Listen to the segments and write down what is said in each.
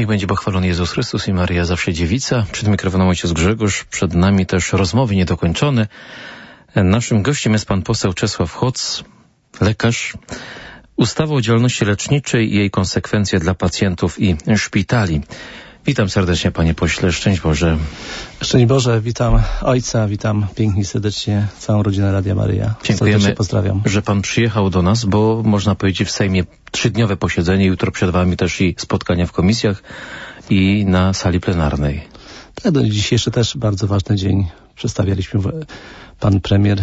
Niech będzie pochwalony Jezus Chrystus i Maryja zawsze dziewica. Przed mikrofonem ojciec Grzegorz, przed nami też rozmowy niedokończone. Naszym gościem jest pan poseł Czesław Hoc, lekarz. Ustawa o działalności leczniczej i jej konsekwencje dla pacjentów i szpitali. Witam serdecznie, panie pośle. Szczęść Boże. Szczęść Boże, witam ojca, witam pięknie serdecznie całą rodzinę Radia Maryja. Dziękujemy, pozdrawiam, że pan przyjechał do nas, bo można powiedzieć w Sejmie 3-dniowe posiedzenie, jutro przed wami też i spotkania w komisjach i na sali plenarnej. Tak, no, dzisiejszy też bardzo ważny dzień. Przedstawialiśmy, pan premier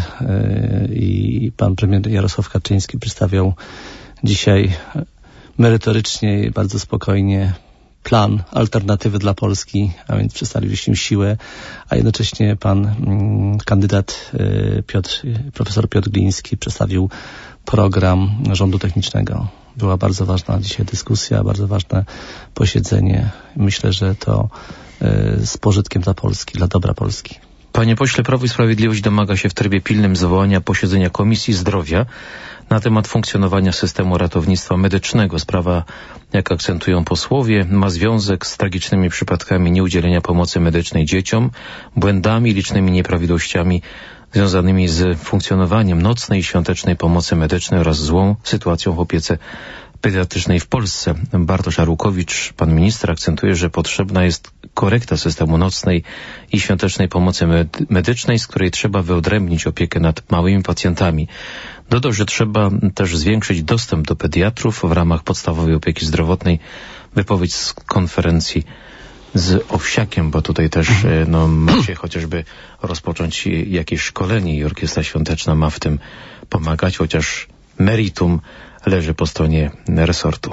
i pan premier Jarosław Kaczyński przedstawiał dzisiaj merytorycznie i bardzo spokojnie plan alternatywy dla Polski, a więc przedstawiliśmy siłę, a jednocześnie pan kandydat profesor Piotr Gliński przedstawił program rządu technicznego. Była bardzo ważna dzisiaj dyskusja, bardzo ważne posiedzenie. Myślę, że to z pożytkiem dla Polski, dla dobra Polski. Panie pośle, Prawo i Sprawiedliwość domaga się w trybie pilnym zwołania posiedzenia Komisji Zdrowia na temat funkcjonowania systemu ratownictwa medycznego. Sprawa, jak akcentują posłowie, ma związek z tragicznymi przypadkami nieudzielenia pomocy medycznej dzieciom, błędami, licznymi nieprawidłowościami związanymi z funkcjonowaniem nocnej i świątecznej pomocy medycznej oraz złą sytuacją w opiece pediatrycznej w Polsce. Bartosz Arłukowicz, pan minister, akcentuje, że potrzebna jest korekta systemu nocnej i świątecznej pomocy medycznej, z której trzeba wyodrębnić opiekę nad małymi pacjentami. Dodał, że trzeba też zwiększyć dostęp do pediatrów w ramach podstawowej opieki zdrowotnej. Wypowiedź z konferencji z Owsiakiem, bo tutaj też ma się chociażby rozpocząć jakieś szkolenie i Orkiestra Świąteczna ma w tym pomagać, chociaż meritum leży po stronie resortu.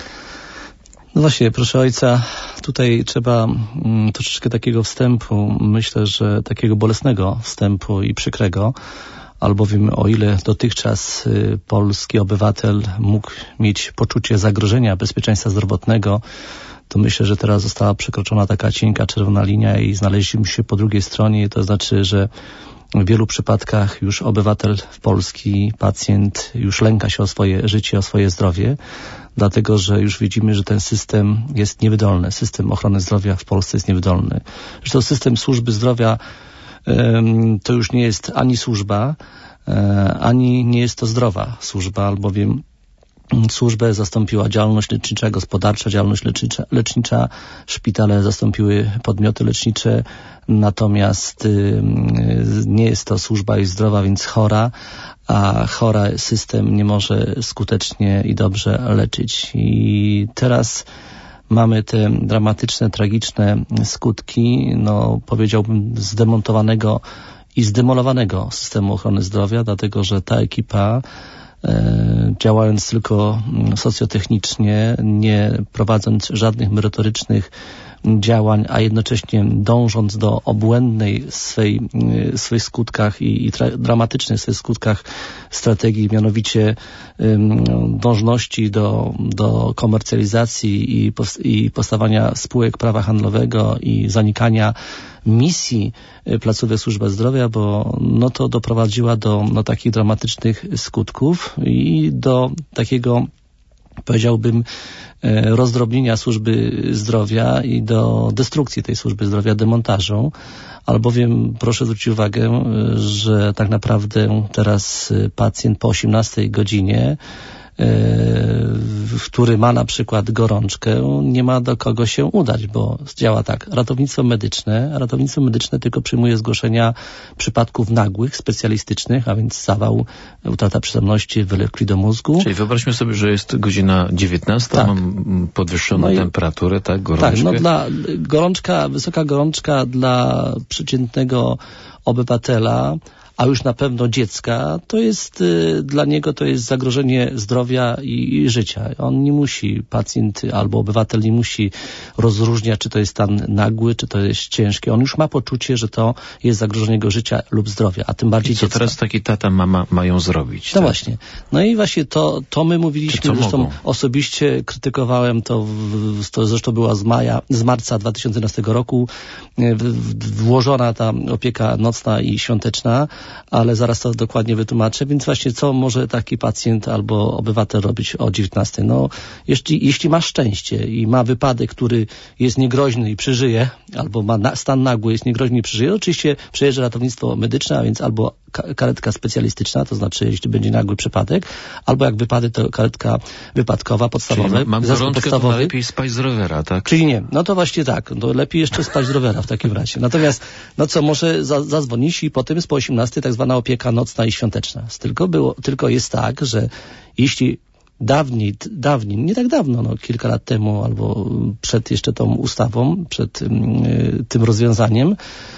No właśnie, proszę ojca, tutaj trzeba troszeczkę takiego wstępu, myślę, że takiego bolesnego wstępu i przykrego, albowiem o ile dotychczas polski obywatel mógł mieć poczucie zagrożenia bezpieczeństwa zdrowotnego, to myślę, że teraz została przekroczona taka cienka czerwona linia i znaleźliśmy się po drugiej stronie. To znaczy, że w wielu przypadkach już obywatel polski, pacjent już lęka się o swoje życie, o swoje zdrowie, dlatego że już widzimy, że ten system jest niewydolny. System ochrony zdrowia w Polsce jest niewydolny. Zresztą system służby zdrowia to już nie jest ani służba, ani nie jest to zdrowa służba, albowiem służbę zastąpiła działalność lecznicza, gospodarcza, działalność lecznicza, szpitale zastąpiły podmioty lecznicze, natomiast nie jest to służba i zdrowa, więc chora, a chora system nie może skutecznie i dobrze leczyć. I teraz mamy te dramatyczne, tragiczne skutki, powiedziałbym, zdemontowanego i zdemolowanego systemu ochrony zdrowia, dlatego że ta ekipa, działając tylko socjotechnicznie, nie prowadząc żadnych merytorycznych działań, a jednocześnie dążąc do obłędnej swych skutkach i dramatycznych swych skutkach strategii, mianowicie dążności do komercjalizacji i powstawania spółek prawa handlowego i zanikania misji placówek służby zdrowia, bo to doprowadziła do takich dramatycznych skutków i do takiego, powiedziałbym, rozdrobnienia służby zdrowia i do destrukcji tej służby zdrowia, demontażu, albowiem proszę zwrócić uwagę, że tak naprawdę teraz pacjent po 18 godzinie, który ma na przykład gorączkę, nie ma do kogo się udać, bo działa tak. Ratownictwo medyczne tylko przyjmuje zgłoszenia przypadków nagłych, specjalistycznych, a więc zawał, utrata przytomności, wylewki do mózgu. Czyli wyobraźmy sobie, że jest godzina 19, tak. Mam podwyższoną temperaturę, tak? Gorączkę. Tak, wysoka gorączka dla przeciętnego obywatela, a już na pewno dziecka, to jest dla niego to jest zagrożenie zdrowia i życia. On nie musi, pacjent albo obywatel nie musi rozróżniać, czy to jest stan nagły, czy to jest ciężki. On już ma poczucie, że to jest zagrożenie jego życia lub zdrowia, a tym bardziej dziecka. I co teraz taki tata, mama mają zrobić? No właśnie. No i właśnie to my mówiliśmy, zresztą osobiście krytykowałem to zresztą była z marca 2011 roku włożona ta opieka nocna i świąteczna, ale zaraz to dokładnie wytłumaczę. Więc właśnie co może taki pacjent albo obywatel robić o 19? No, jeśli ma szczęście i ma wypadek, który jest niegroźny i przeżyje, albo ma stan nagły, jest niegroźny i przeżyje, oczywiście przejeżdża ratownictwo medyczne, a więc albo karetka specjalistyczna, to znaczy jeśli będzie nagły przypadek, albo jak wypadek, to karetka wypadkowa, podstawowa. Czyli mam gorączkę, to lepiej spać z rowera, tak? Czyli nie. No to właśnie tak. No lepiej jeszcze spać z rowera w takim razie. Natomiast, no co, może zadzwonić i potem jest po 18 tak zwana opieka nocna i świąteczna. Tylko jest tak, że jeśli dawniej, nie tak dawno, no kilka lat temu, albo przed jeszcze tą ustawą, przed tym rozwiązaniem,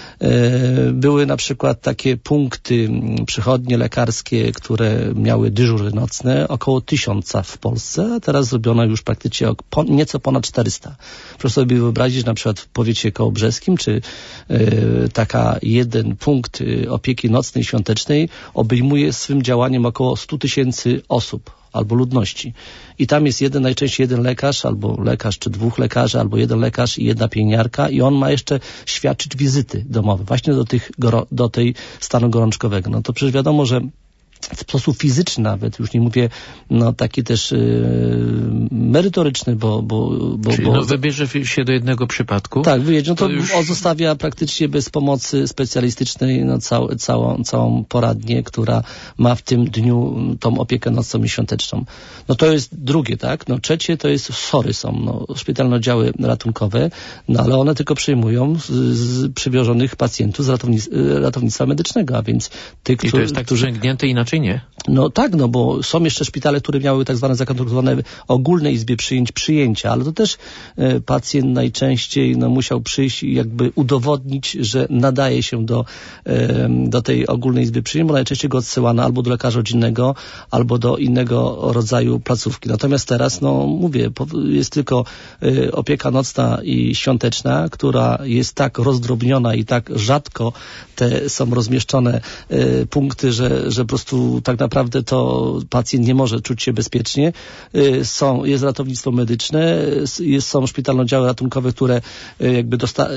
były na przykład takie punkty, przychodnie lekarskie, które miały dyżury nocne, około 1000 w Polsce, a teraz zrobiono już praktycznie nieco ponad 400. Proszę sobie wyobrazić, na przykład w powiecie kołobrzeskim, czy taka jeden punkt opieki nocnej, świątecznej obejmuje swym działaniem około 100 000 osób albo ludności. I tam jest najczęściej jeden lekarz, albo lekarz, czy 2 lekarzy, albo jeden lekarz i jedna pielęgniarka i on ma jeszcze świadczyć wizyty domowe, właśnie do tej stanu gorączkowego. No to przecież wiadomo, że w sposób fizyczny nawet, już nie mówię, no taki też merytoryczny, Czyli wybierze się do jednego przypadku? Tak, wyjedzie, no to już zostawia praktycznie bez pomocy specjalistycznej no, całą poradnię, która ma w tym dniu tą opiekę nocną i świąteczną. No to jest drugie, tak? No trzecie to jest SOR-y są, no szpitalne oddziały ratunkowe, no ale one tylko przyjmują z przywożonych pacjentów z ratownictwa medycznego, a więc tych, I to jest tak przęgnięte inaczej nie? No tak, no bo są jeszcze szpitale, które miały tak zwane zakontraktowane ogólnej izbie przyjęcia, ale to też pacjent najczęściej no, musiał przyjść i jakby udowodnić, że nadaje się do tej ogólnej izby przyjęcia, bo najczęściej go odsyłano albo do lekarza rodzinnego, albo do innego rodzaju placówki. Natomiast teraz, no mówię, jest tylko opieka nocna i świąteczna, która jest tak rozdrobniona i tak rzadko te są rozmieszczone punkty, że po prostu tak naprawdę to pacjent nie może czuć się bezpiecznie. Jest ratownictwo medyczne, są szpitalne oddziały ratunkowe, które jakby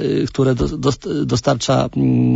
dostarcza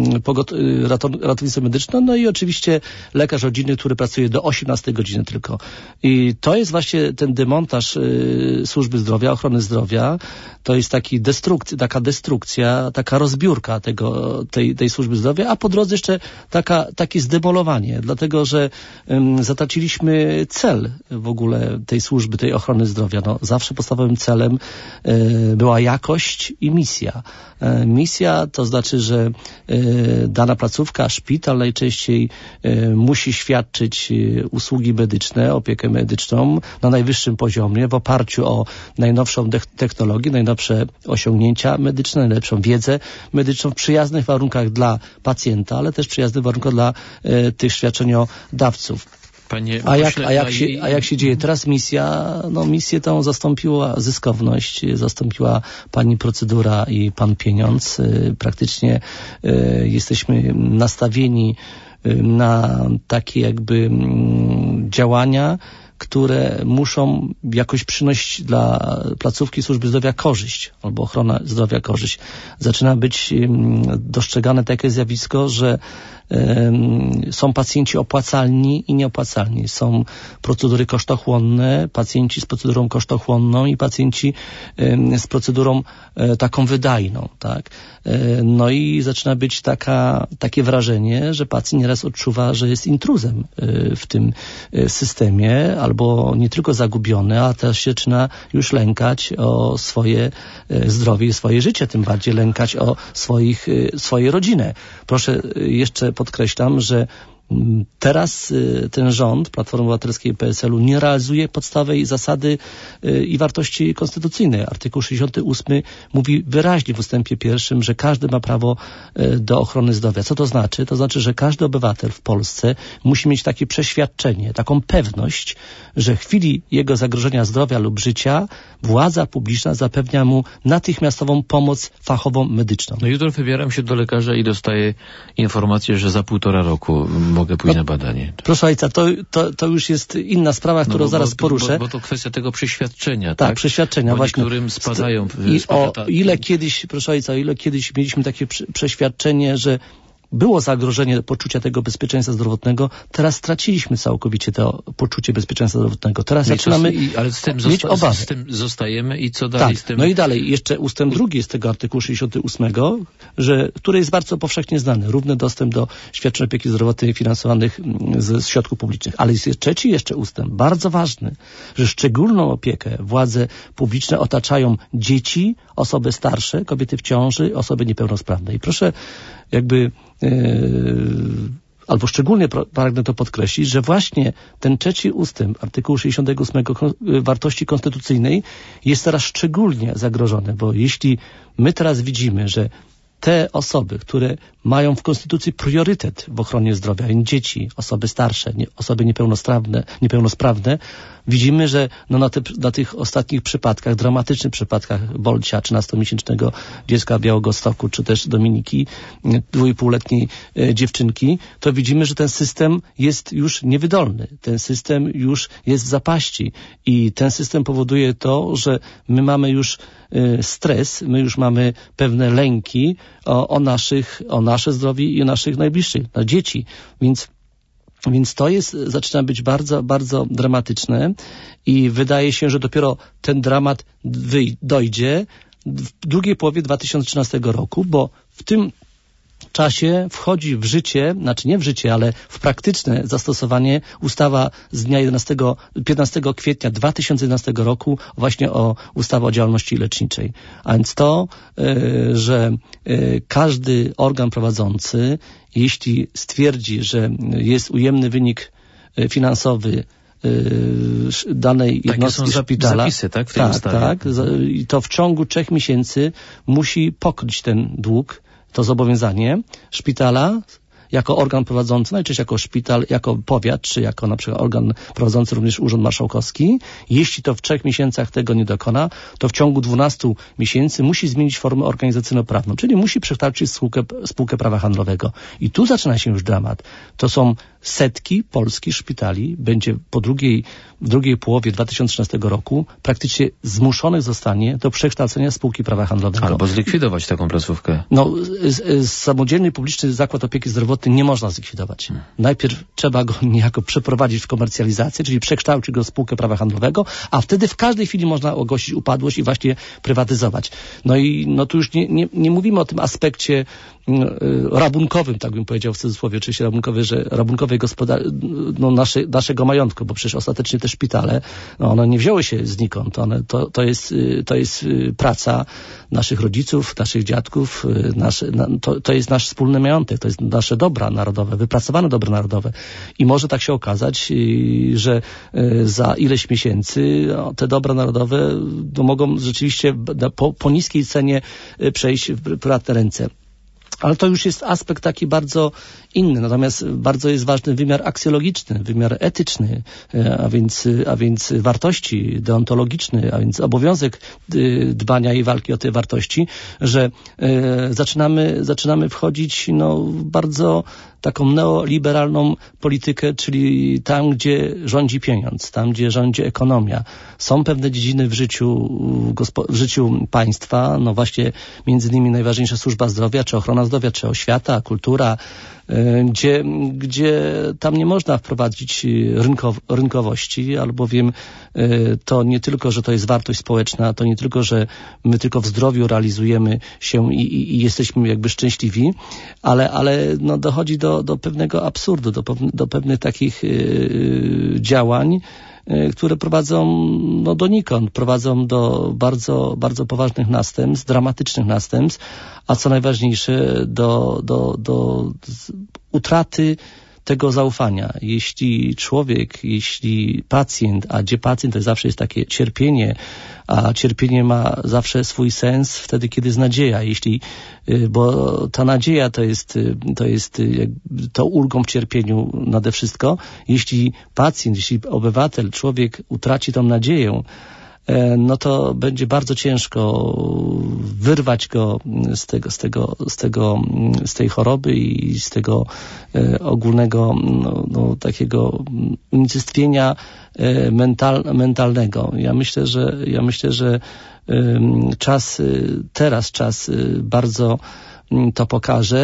ratownictwo medyczne, no i oczywiście lekarz rodzinny, który pracuje do 18 godziny tylko. I to jest właśnie ten demontaż służby zdrowia, ochrony zdrowia, to jest taka destrukcja, taka rozbiórka tej służby zdrowia, a po drodze jeszcze takie zdemolowanie, dlatego że zatraciliśmy cel w ogóle tej służby, tej ochrony zdrowia. No, zawsze podstawowym celem była jakość i misja. Misja to znaczy, że dana placówka, szpital najczęściej musi świadczyć usługi medyczne, opiekę medyczną na najwyższym poziomie w oparciu o najnowszą technologię, najnowsze osiągnięcia medyczne, najlepszą wiedzę medyczną w przyjaznych warunkach dla pacjenta, ale też przyjaznych warunkach dla tych świadczeniodawców. A jak się dzieje teraz misję tą zastąpiła zyskowność, zastąpiła pani procedura i pan pieniądz. Praktycznie jesteśmy nastawieni na takie jakby działania, które muszą jakoś przynosić dla placówki służby zdrowia korzyść, albo ochrona zdrowia korzyść. Zaczyna być dostrzegane takie zjawisko, że są pacjenci opłacalni i nieopłacalni. Są procedury kosztochłonne, pacjenci z procedurą kosztochłonną i pacjenci z procedurą taką wydajną, tak? No i zaczyna być takie wrażenie, że pacjent nieraz odczuwa, że jest intruzem w tym systemie, albo nie tylko zagubiony, a też się zaczyna już lękać o swoje zdrowie i swoje życie, tym bardziej lękać o swoje rodziny. Proszę jeszcze podkreślam, że teraz ten rząd Platformy Obywatelskiej i PSL-u nie realizuje podstawowej zasady i wartości konstytucyjnej. Artykuł 68 mówi wyraźnie w ustępie 1, że każdy ma prawo do ochrony zdrowia. Co to znaczy? To znaczy, że każdy obywatel w Polsce musi mieć takie przeświadczenie, taką pewność, że w chwili jego zagrożenia zdrowia lub życia władza publiczna zapewnia mu natychmiastową pomoc fachową medyczną. No jutro wybieram się do lekarza i dostaję informację, że za 1,5 roku mogę pójść na badanie. Proszę ojca, to już jest inna sprawa, którą zaraz poruszę. Bo to kwestia tego przeświadczenia, tak? Przeświadczenia, właśnie. Niektórym spadają. Proszę ojca, ile kiedyś mieliśmy takie przeświadczenie, że było zagrożenie poczucia tego bezpieczeństwa zdrowotnego, teraz straciliśmy całkowicie to poczucie bezpieczeństwa zdrowotnego. Teraz zaczynamy ale z tym mieć obawy. Z tym zostajemy i co dalej z tym? No i dalej, jeszcze ustęp 2 jest tego artykułu 68, który jest bardzo powszechnie znany. Równy dostęp do świadczeń opieki zdrowotnej finansowanych z środków publicznych. Ale jest trzeci jeszcze ustęp, bardzo ważny, że szczególną opiekę władze publiczne otaczają dzieci, osoby starsze, kobiety w ciąży, osoby niepełnosprawne. I proszę albo szczególnie pragnę to podkreślić, że właśnie ten trzeci ustęp artykułu 68 wartości konstytucyjnej jest teraz szczególnie zagrożony, bo jeśli my teraz widzimy, że te osoby, które mają w Konstytucji priorytet w ochronie zdrowia, dzieci, osoby starsze, osoby niepełnosprawne, widzimy, że na tych ostatnich przypadkach, dramatycznych przypadkach Bolcia, 13-miesięcznego dziecka Białegostoku, czy też Dominiki, 2,5-letniej dziewczynki, to widzimy, że ten system jest już niewydolny. Ten system już jest w zapaści i ten system powoduje to, że my mamy już stres, my już mamy pewne lęki o nasze zdrowie i o naszych najbliższych, na dzieci. Więc to zaczyna być bardzo, bardzo dramatyczne i wydaje się, że dopiero ten dramat dojdzie w drugiej połowie 2013 roku, bo w tym czasie wchodzi w życie, znaczy nie w życie, ale w praktyczne zastosowanie ustawa z dnia 15 kwietnia 2011 roku właśnie ustawa o działalności leczniczej. A więc to, że każdy organ prowadzący, jeśli stwierdzi, że jest ujemny wynik finansowy danej jednostki szpitala. Zapisy, tak? W tej ustawie. Tak. I to w ciągu 3 miesięcy musi pokryć ten dług, to zobowiązanie szpitala jako organ prowadzący, najczęściej jako szpital, jako powiat, czy jako na przykład organ prowadzący również Urząd Marszałkowski. Jeśli to w 3 miesiącach tego nie dokona, to w ciągu 12 miesięcy musi zmienić formę organizacyjno-prawną, czyli musi przekształcić spółkę prawa handlowego. I tu zaczyna się już dramat. To są setki polskich szpitali, będzie w drugiej połowie 2013 roku praktycznie zmuszonych zostanie do przekształcenia spółki prawa handlowego. Albo zlikwidować taką placówkę. Samodzielny publiczny zakład opieki zdrowotnej nie można zlikwidować. Najpierw trzeba go niejako przeprowadzić w komercjalizację, czyli przekształcić go w spółkę prawa handlowego, a wtedy w każdej chwili można ogłosić upadłość i właśnie prywatyzować. Tu już nie mówimy o tym aspekcie rabunkowym, tak bym powiedział w cudzysłowie, oczywiście rabunkowej naszego majątku, bo przecież ostatecznie te szpitale, one nie wzięły się znikąd. To jest praca naszych rodziców, naszych dziadków, to jest nasz wspólny majątek, to jest nasze dobra narodowe, wypracowane dobra narodowe. I może tak się okazać, że za ileś miesięcy te dobra narodowe mogą rzeczywiście po niskiej cenie przejść w prywatne ręce. Ale to już jest aspekt taki bardzo inny, natomiast bardzo jest ważny wymiar aksjologiczny, wymiar etyczny, a więc wartości deontologiczny, a więc obowiązek dbania i walki o te wartości, że zaczynamy wchodzić bardzo taką neoliberalną politykę, czyli tam, gdzie rządzi pieniądz, tam, gdzie rządzi ekonomia. Są pewne dziedziny w życiu państwa, właśnie między innymi najważniejsza służba zdrowia, czy ochrona zdrowia, czy oświata, kultura, gdzie tam nie można wprowadzić rynkowości, albowiem to nie tylko, że to jest wartość społeczna, to nie tylko, że my tylko w zdrowiu realizujemy się i jesteśmy jakby szczęśliwi, ale dochodzi do pewnego absurdu, do pewnych takich działań, które prowadzą donikąd, prowadzą do bardzo, bardzo poważnych następstw, dramatycznych następstw, a co najważniejsze do utraty tego zaufania. Jeśli pacjent, a gdzie pacjent to zawsze jest takie cierpienie, a cierpienie ma zawsze swój sens wtedy, kiedy jest nadzieja. Bo ta nadzieja to ulgą w cierpieniu nade wszystko. Jeśli pacjent, jeśli obywatel, człowiek utraci tą nadzieję, to będzie bardzo ciężko wyrwać go z tej choroby i z tego ogólnego takiego unicestwienia mentalnego. Ja myślę, że czas bardzo to pokaże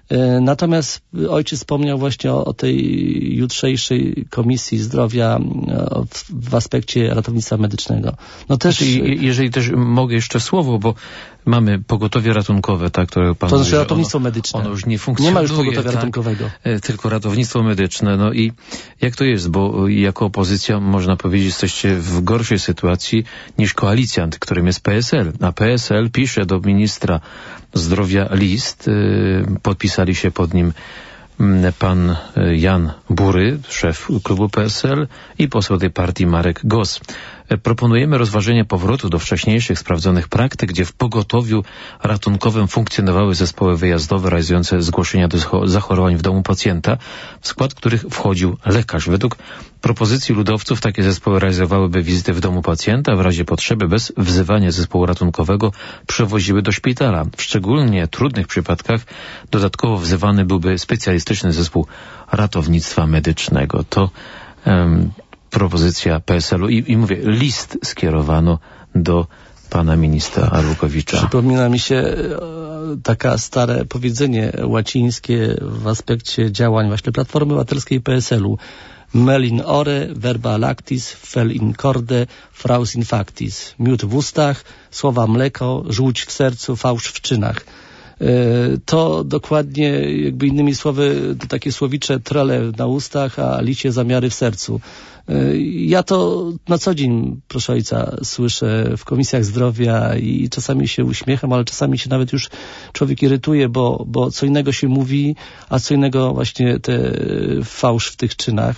Natomiast ojciec wspomniał właśnie o tej jutrzejszej Komisji Zdrowia w aspekcie ratownictwa medycznego. No też... Jeżeli też mogę jeszcze słowo, bo mamy pogotowie ratunkowe, tak, które pan... To znaczy ratownictwo medyczne. Ono już nie funkcjonuje. Nie ma już pogotowia ratunkowego. Tylko ratownictwo medyczne. No i jak to jest? Bo jako opozycja, można powiedzieć, jesteście w gorszej sytuacji niż koalicjant, którym jest PSL. A PSL pisze do ministra zdrowia list. Podpisali się pod nim pan Jan Bury, szef klubu PSL i poseł tej partii Marek Gos. Proponujemy rozważenie powrotu do wcześniejszych sprawdzonych praktyk, gdzie w pogotowiu ratunkowym funkcjonowały zespoły wyjazdowe realizujące zgłoszenia do zachorowań w domu pacjenta, w skład których wchodził lekarz. Według propozycji ludowców takie zespoły realizowałyby wizyty w domu pacjenta, w razie potrzeby bez wzywania zespołu ratunkowego przewoziły do szpitala. W szczególnie trudnych przypadkach dodatkowo wzywany byłby specjalistyczny zespół ratownictwa medycznego. To propozycja PSL-u i mówię, list skierowano do pana ministra Arłukowicza. Przypomina mi się takie stare powiedzenie łacińskie w aspekcie działań właśnie Platformy Obywatelskiej i PSL-u. Mel in ore, verba lactis, fel in corde, fraus in factis. Miód w ustach, słowa mleko, żółć w sercu, fałsz w czynach. To dokładnie, jakby innymi słowy, takie słowicze trele na ustach, a licie zamiary w sercu. Ja to na co dzień, proszę ojca, słyszę w komisjach zdrowia i czasami się uśmiecham, ale czasami się nawet już człowiek irytuje, bo co innego się mówi, a co innego właśnie te fałsz w tych czynach,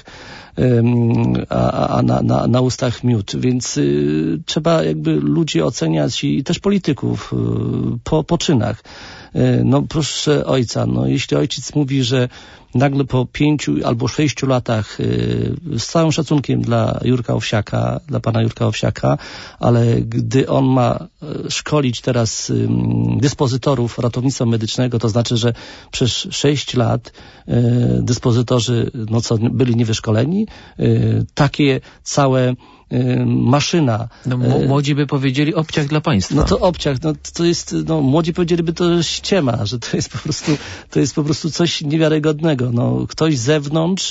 a na ustach miód. Więc trzeba jakby ludzi oceniać i też polityków po czynach. No proszę ojca, no jeśli ojciec mówi, że nagle po 5 albo 6 latach, z całym szacunkiem dla Jurka Owsiaka, dla pana Jurka Owsiaka, ale gdy on ma szkolić teraz dyspozytorów ratownictwa medycznego, to znaczy, że przez 6 lat dyspozytorzy byli niewyszkoleni, takie całe maszyna. No, młodzi by powiedzieli obciach dla państwa. No to obciach, to jest, młodzi powiedzieliby to ściema, że to jest po prostu coś niewiarygodnego. Ktoś z zewnątrz,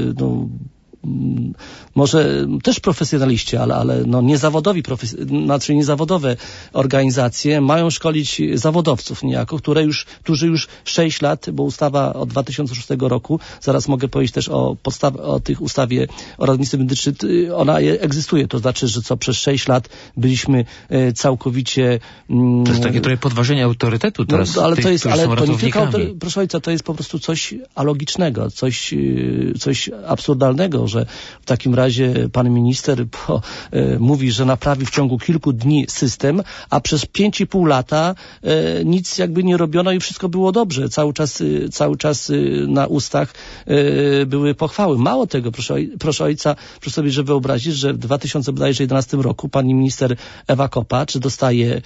może też profesjonaliści, ale niezawodowi, niezawodowe organizacje mają szkolić zawodowców niejako, którzy już 6 lat, bo ustawa od 2006 roku, zaraz mogę powiedzieć też o tych ustawie o ratownictwie medycznym, ona egzystuje, to znaczy, że przez 6 lat byliśmy całkowicie... To jest takie trochę podważenie autorytetu teraz ale tych, to jest, ale to nie tylko proszę ojca, to jest po prostu coś alogicznego, coś absurdalnego, że w takim razie pan minister mówi, że naprawi w ciągu kilku dni system, a przez 5,5 lata nic jakby nie robiono i wszystko było dobrze. Cały czas na ustach były pochwały. Mało tego, proszę ojca, proszę sobie wyobrazić, że w 2011 roku pani minister Ewa Kopacz dostaje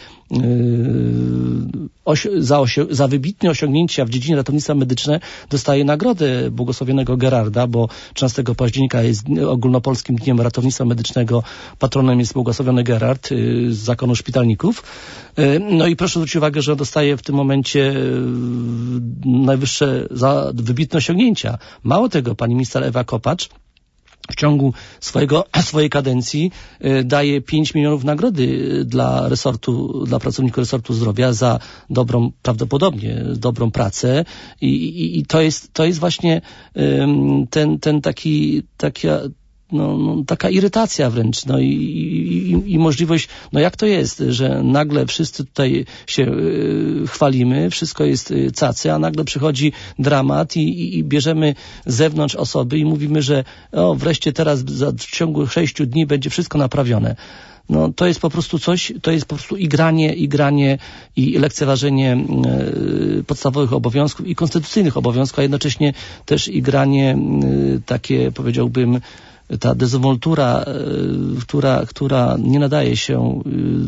za wybitne osiągnięcia w dziedzinie ratownictwa medycznego, dostaje nagrodę błogosławionego Gerarda, bo 13 października jest ogólnopolskim dniem ratownictwa medycznego. Patronem jest błogosławiony Gerard z zakonu szpitalników. No i proszę zwrócić uwagę, że dostaje w tym momencie najwyższe za wybitne osiągnięcia. Mało tego, pani minister Ewa Kopacz w ciągu swojej kadencji daje 5 milionów nagrody dla pracowników resortu zdrowia za prawdopodobnie dobrą pracę i to jest właśnie taka irytacja wręcz, i możliwość, jak to jest, że nagle wszyscy tutaj się chwalimy, wszystko jest cacy, a nagle przychodzi dramat i bierzemy z zewnątrz osoby i mówimy, że wreszcie teraz w ciągu 6 dni będzie wszystko naprawione. To jest po prostu to jest po prostu igranie i lekceważenie podstawowych obowiązków i konstytucyjnych obowiązków, a jednocześnie też igranie takie, powiedziałbym, ta dezynwoltura, która nie nadaje się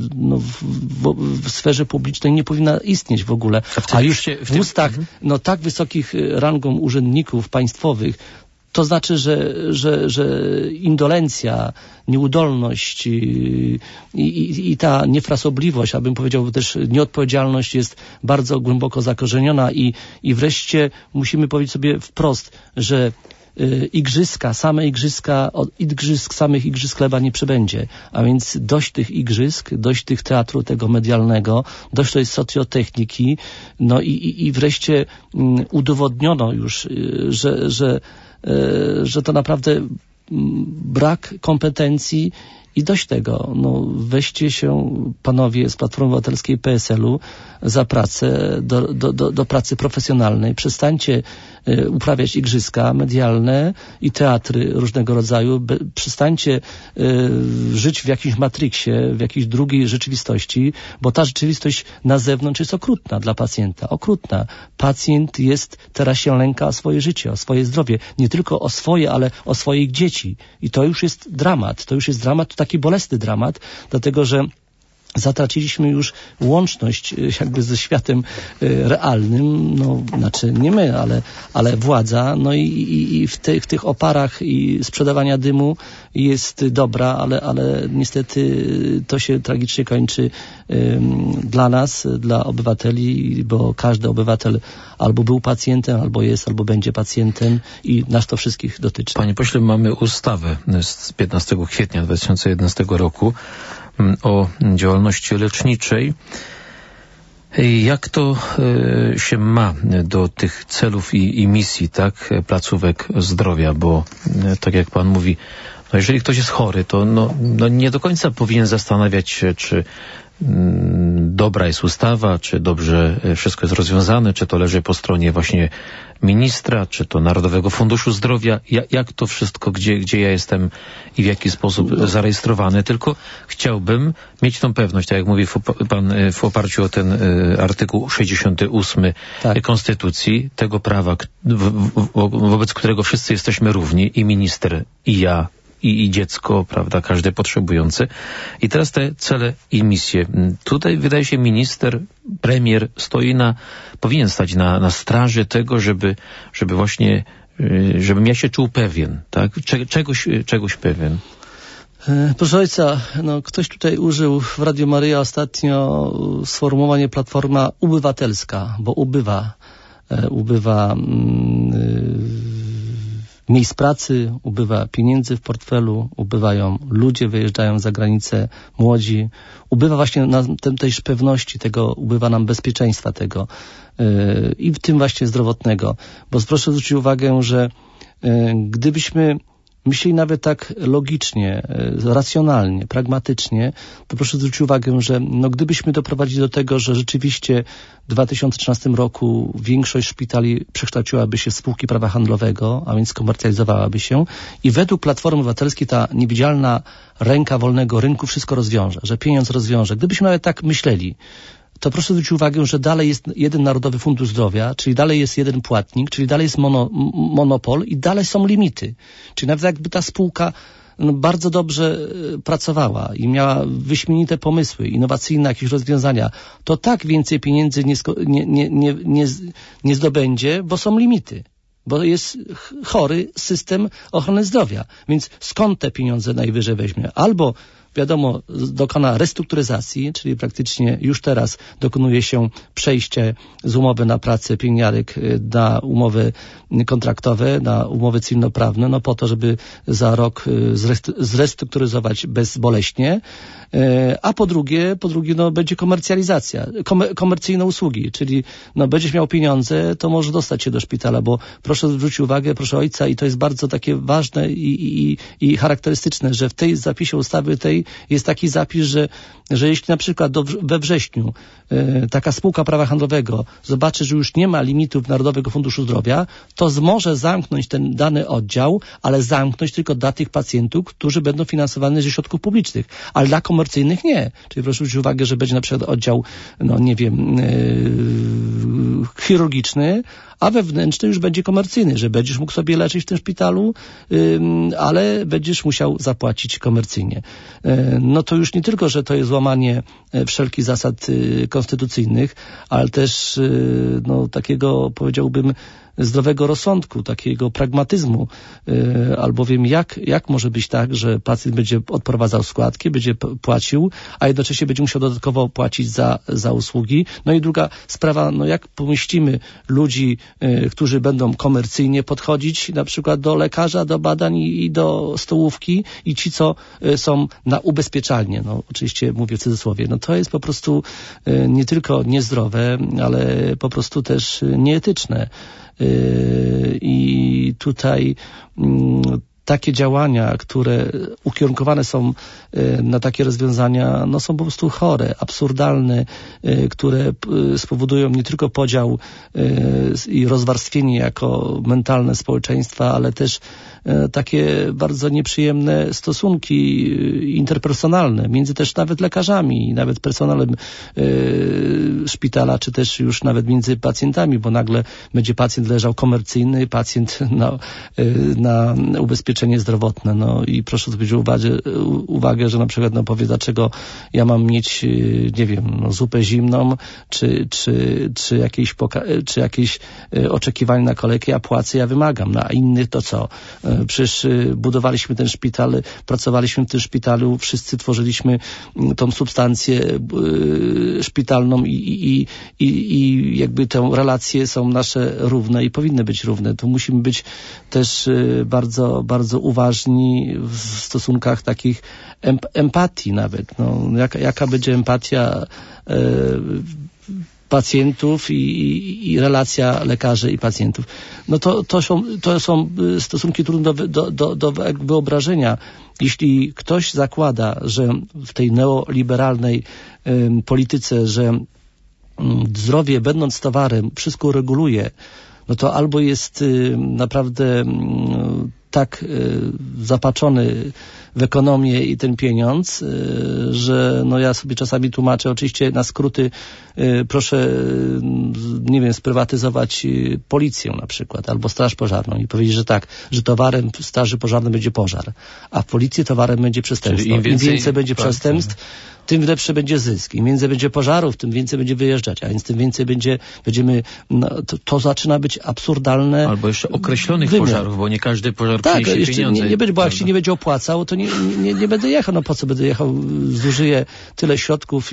w sferze publicznej, nie powinna istnieć w ogóle. A już w ustach tak wysokich rangą urzędników państwowych to znaczy, że indolencja, nieudolność i ta niefrasobliwość, abym powiedział też nieodpowiedzialność jest bardzo głęboko zakorzeniona i wreszcie musimy powiedzieć sobie wprost, że samych igrzysk chleba nie przybędzie. A więc dość tych igrzysk, dość tych teatru tego medialnego, dość tej socjotechniki, no i wreszcie udowodniono już, że to naprawdę brak kompetencji i dość tego. No, weźcie się panowie z Platformy Obywatelskiej PSL-u za pracę, do pracy profesjonalnej. Przestańcie uprawiać igrzyska medialne i teatry różnego rodzaju. Przestańcie żyć w jakimś matriksie, w jakiejś drugiej rzeczywistości, bo ta rzeczywistość na zewnątrz jest okrutna dla pacjenta. Okrutna. Pacjent teraz się lęka o swoje życie, o swoje zdrowie. Nie tylko o swoje, ale o swoich dzieci. I to już jest dramat. To taki bolesny dramat, dlatego że zatraciliśmy już łączność jakby ze światem realnym, no znaczy nie my, ale władza, no i w tych oparach i sprzedawania dymu jest dobra, ale niestety to się tragicznie kończy dla nas, dla obywateli, bo każdy obywatel albo był pacjentem, albo jest, albo będzie pacjentem i nas to wszystkich dotyczy. Panie pośle, mamy ustawę z 15 kwietnia 2011 roku o działalności leczniczej. Jak to się ma do tych celów i misji, tak, placówek zdrowia? Bo tak jak pan mówi, no jeżeli ktoś jest chory, to no nie do końca powinien zastanawiać się, czy dobra jest ustawa, czy dobrze wszystko jest rozwiązane, czy to leży po stronie właśnie ministra, czy to Narodowego Funduszu Zdrowia, jak to wszystko, gdzie ja jestem i w jaki sposób zarejestrowany, tylko chciałbym mieć tą pewność, tak jak mówi pan w oparciu o ten artykuł 68 Konstytucji, tego prawa, wobec którego wszyscy jesteśmy równi, i minister, i ja, i dziecko, prawda, każdy potrzebujący. I teraz te cele i misje. Tutaj wydaje się premier powinien stać na straży tego, żeby właśnie, żebym ja się czuł pewien, tak? Czegoś pewien. Proszę ojca, ktoś tutaj użył w Radiu Maryja ostatnio sformułowanie Platforma Ubywatelska, bo ubywa miejsc pracy, ubywa pieniędzy w portfelu, ubywają ludzie, wyjeżdżają za granicę, młodzi. Ubywa właśnie też pewności tego, ubywa nam bezpieczeństwa tego i w tym właśnie zdrowotnego. Bo proszę zwrócić uwagę, że gdybyśmy myśleli nawet tak logicznie, racjonalnie, pragmatycznie, to proszę zwrócić uwagę, że gdybyśmy doprowadzili do tego, że rzeczywiście w 2013 roku większość szpitali przekształciłaby się w spółki prawa handlowego, a więc komercjalizowałaby się i według Platformy Obywatelskiej ta niewidzialna ręka wolnego rynku wszystko rozwiąże, że pieniądz rozwiąże. Gdybyśmy nawet tak myśleli, to proszę zwrócić uwagę, że dalej jest jeden Narodowy Fundusz Zdrowia, czyli dalej jest jeden płatnik, czyli dalej jest monopol i dalej są limity. Czyli nawet jakby ta spółka bardzo dobrze pracowała i miała wyśmienite pomysły, innowacyjne jakieś rozwiązania, to tak więcej pieniędzy nie zdobędzie, bo są limity. Bo jest chory system ochrony zdrowia. Więc skąd te pieniądze najwyżej weźmie? Albo wiadomo, dokona restrukturyzacji, czyli praktycznie już teraz dokonuje się przejście z umowy na pracę pielęgniarek na umowy kontraktowe, na umowy cywilnoprawne, po to, żeby za rok zrestrukturyzować bezboleśnie, a po drugie będzie komercjalizacja, komercyjne usługi, czyli będziesz miał pieniądze, to może dostać się do szpitala, bo proszę zwrócić uwagę, proszę ojca, i to jest bardzo takie ważne i charakterystyczne, że w tej zapisie ustawy tej jest taki zapis, że jeśli na przykład we wrześniu taka spółka prawa handlowego zobaczy, że już nie ma limitów Narodowego Funduszu Zdrowia, to może zamknąć ten dany oddział, ale zamknąć tylko dla tych pacjentów, którzy będą finansowani ze środków publicznych, ale dla komercyjnych nie. Czyli proszę zwrócić uwagę, że będzie na przykład oddział, chirurgiczny, a wewnętrzny już będzie komercyjny, że będziesz mógł sobie leczyć w tym szpitalu, ale będziesz musiał zapłacić komercyjnie. No to już nie tylko, że to jest łamanie wszelkich zasad konstytucyjnych, ale też takiego, powiedziałbym, zdrowego rozsądku, takiego pragmatyzmu, albowiem jak może być tak, że pacjent będzie odprowadzał składki, będzie płacił, a jednocześnie będzie musiał dodatkowo płacić za usługi. No i druga sprawa, jak pomieścimy ludzi, którzy będą komercyjnie podchodzić na przykład do lekarza, do badań i do stołówki i ci, co są na ubezpieczalnie. Oczywiście mówię w cudzysłowie. To jest po prostu nie tylko niezdrowe, ale po prostu też nieetyczne. I tutaj takie działania, które ukierunkowane są na takie rozwiązania, są po prostu chore, absurdalne, które spowodują nie tylko podział i rozwarstwienie jako mentalne społeczeństwa, ale też takie bardzo nieprzyjemne stosunki interpersonalne między też nawet lekarzami, nawet personelem szpitala, czy też już nawet między pacjentami, bo nagle będzie pacjent leżał komercyjny, pacjent na ubezpieczenie zdrowotne. I proszę zwrócić uwagę, że na przykład powie, dlaczego ja mam mieć, nie wiem, zupę zimną, czy jakieś oczekiwanie na kolejkę, ja płacę, ja wymagam, a innych to co? Przecież budowaliśmy ten szpital, pracowaliśmy w tym szpitalu, wszyscy tworzyliśmy tą substancję szpitalną i jakby te relacje są nasze równe i powinny być równe. Tu musimy być też bardzo, bardzo uważni w stosunkach takich empatii nawet. Jaka będzie empatia pacjentów i relacja lekarzy i pacjentów. To są stosunki trudne do wyobrażenia. Jeśli ktoś zakłada, że w tej neoliberalnej polityce, że zdrowie będąc towarem wszystko reguluje, to albo jest naprawdę tak zapatrzony w ekonomię i ten pieniądz, że ja sobie czasami tłumaczę, oczywiście na skróty, proszę, nie wiem, sprywatyzować policję na przykład, albo straż pożarną i powiedzieć, że tak, że towarem w straży pożarnej będzie pożar, a w policji towarem będzie przestępstwo. Im więcej będzie przestępstw, tym lepszy będzie zysk. Im więcej będzie pożarów, tym więcej będzie wyjeżdżać, a więc tym więcej będziemy, to zaczyna być absurdalne. Albo jeszcze określonych pożarów, bo nie każdy pożar przyniesie pieniądze. Nie będzie, bo jak się nie będzie opłacał, to nie będę jechał. Po co będę jechał? Zużyję tyle środków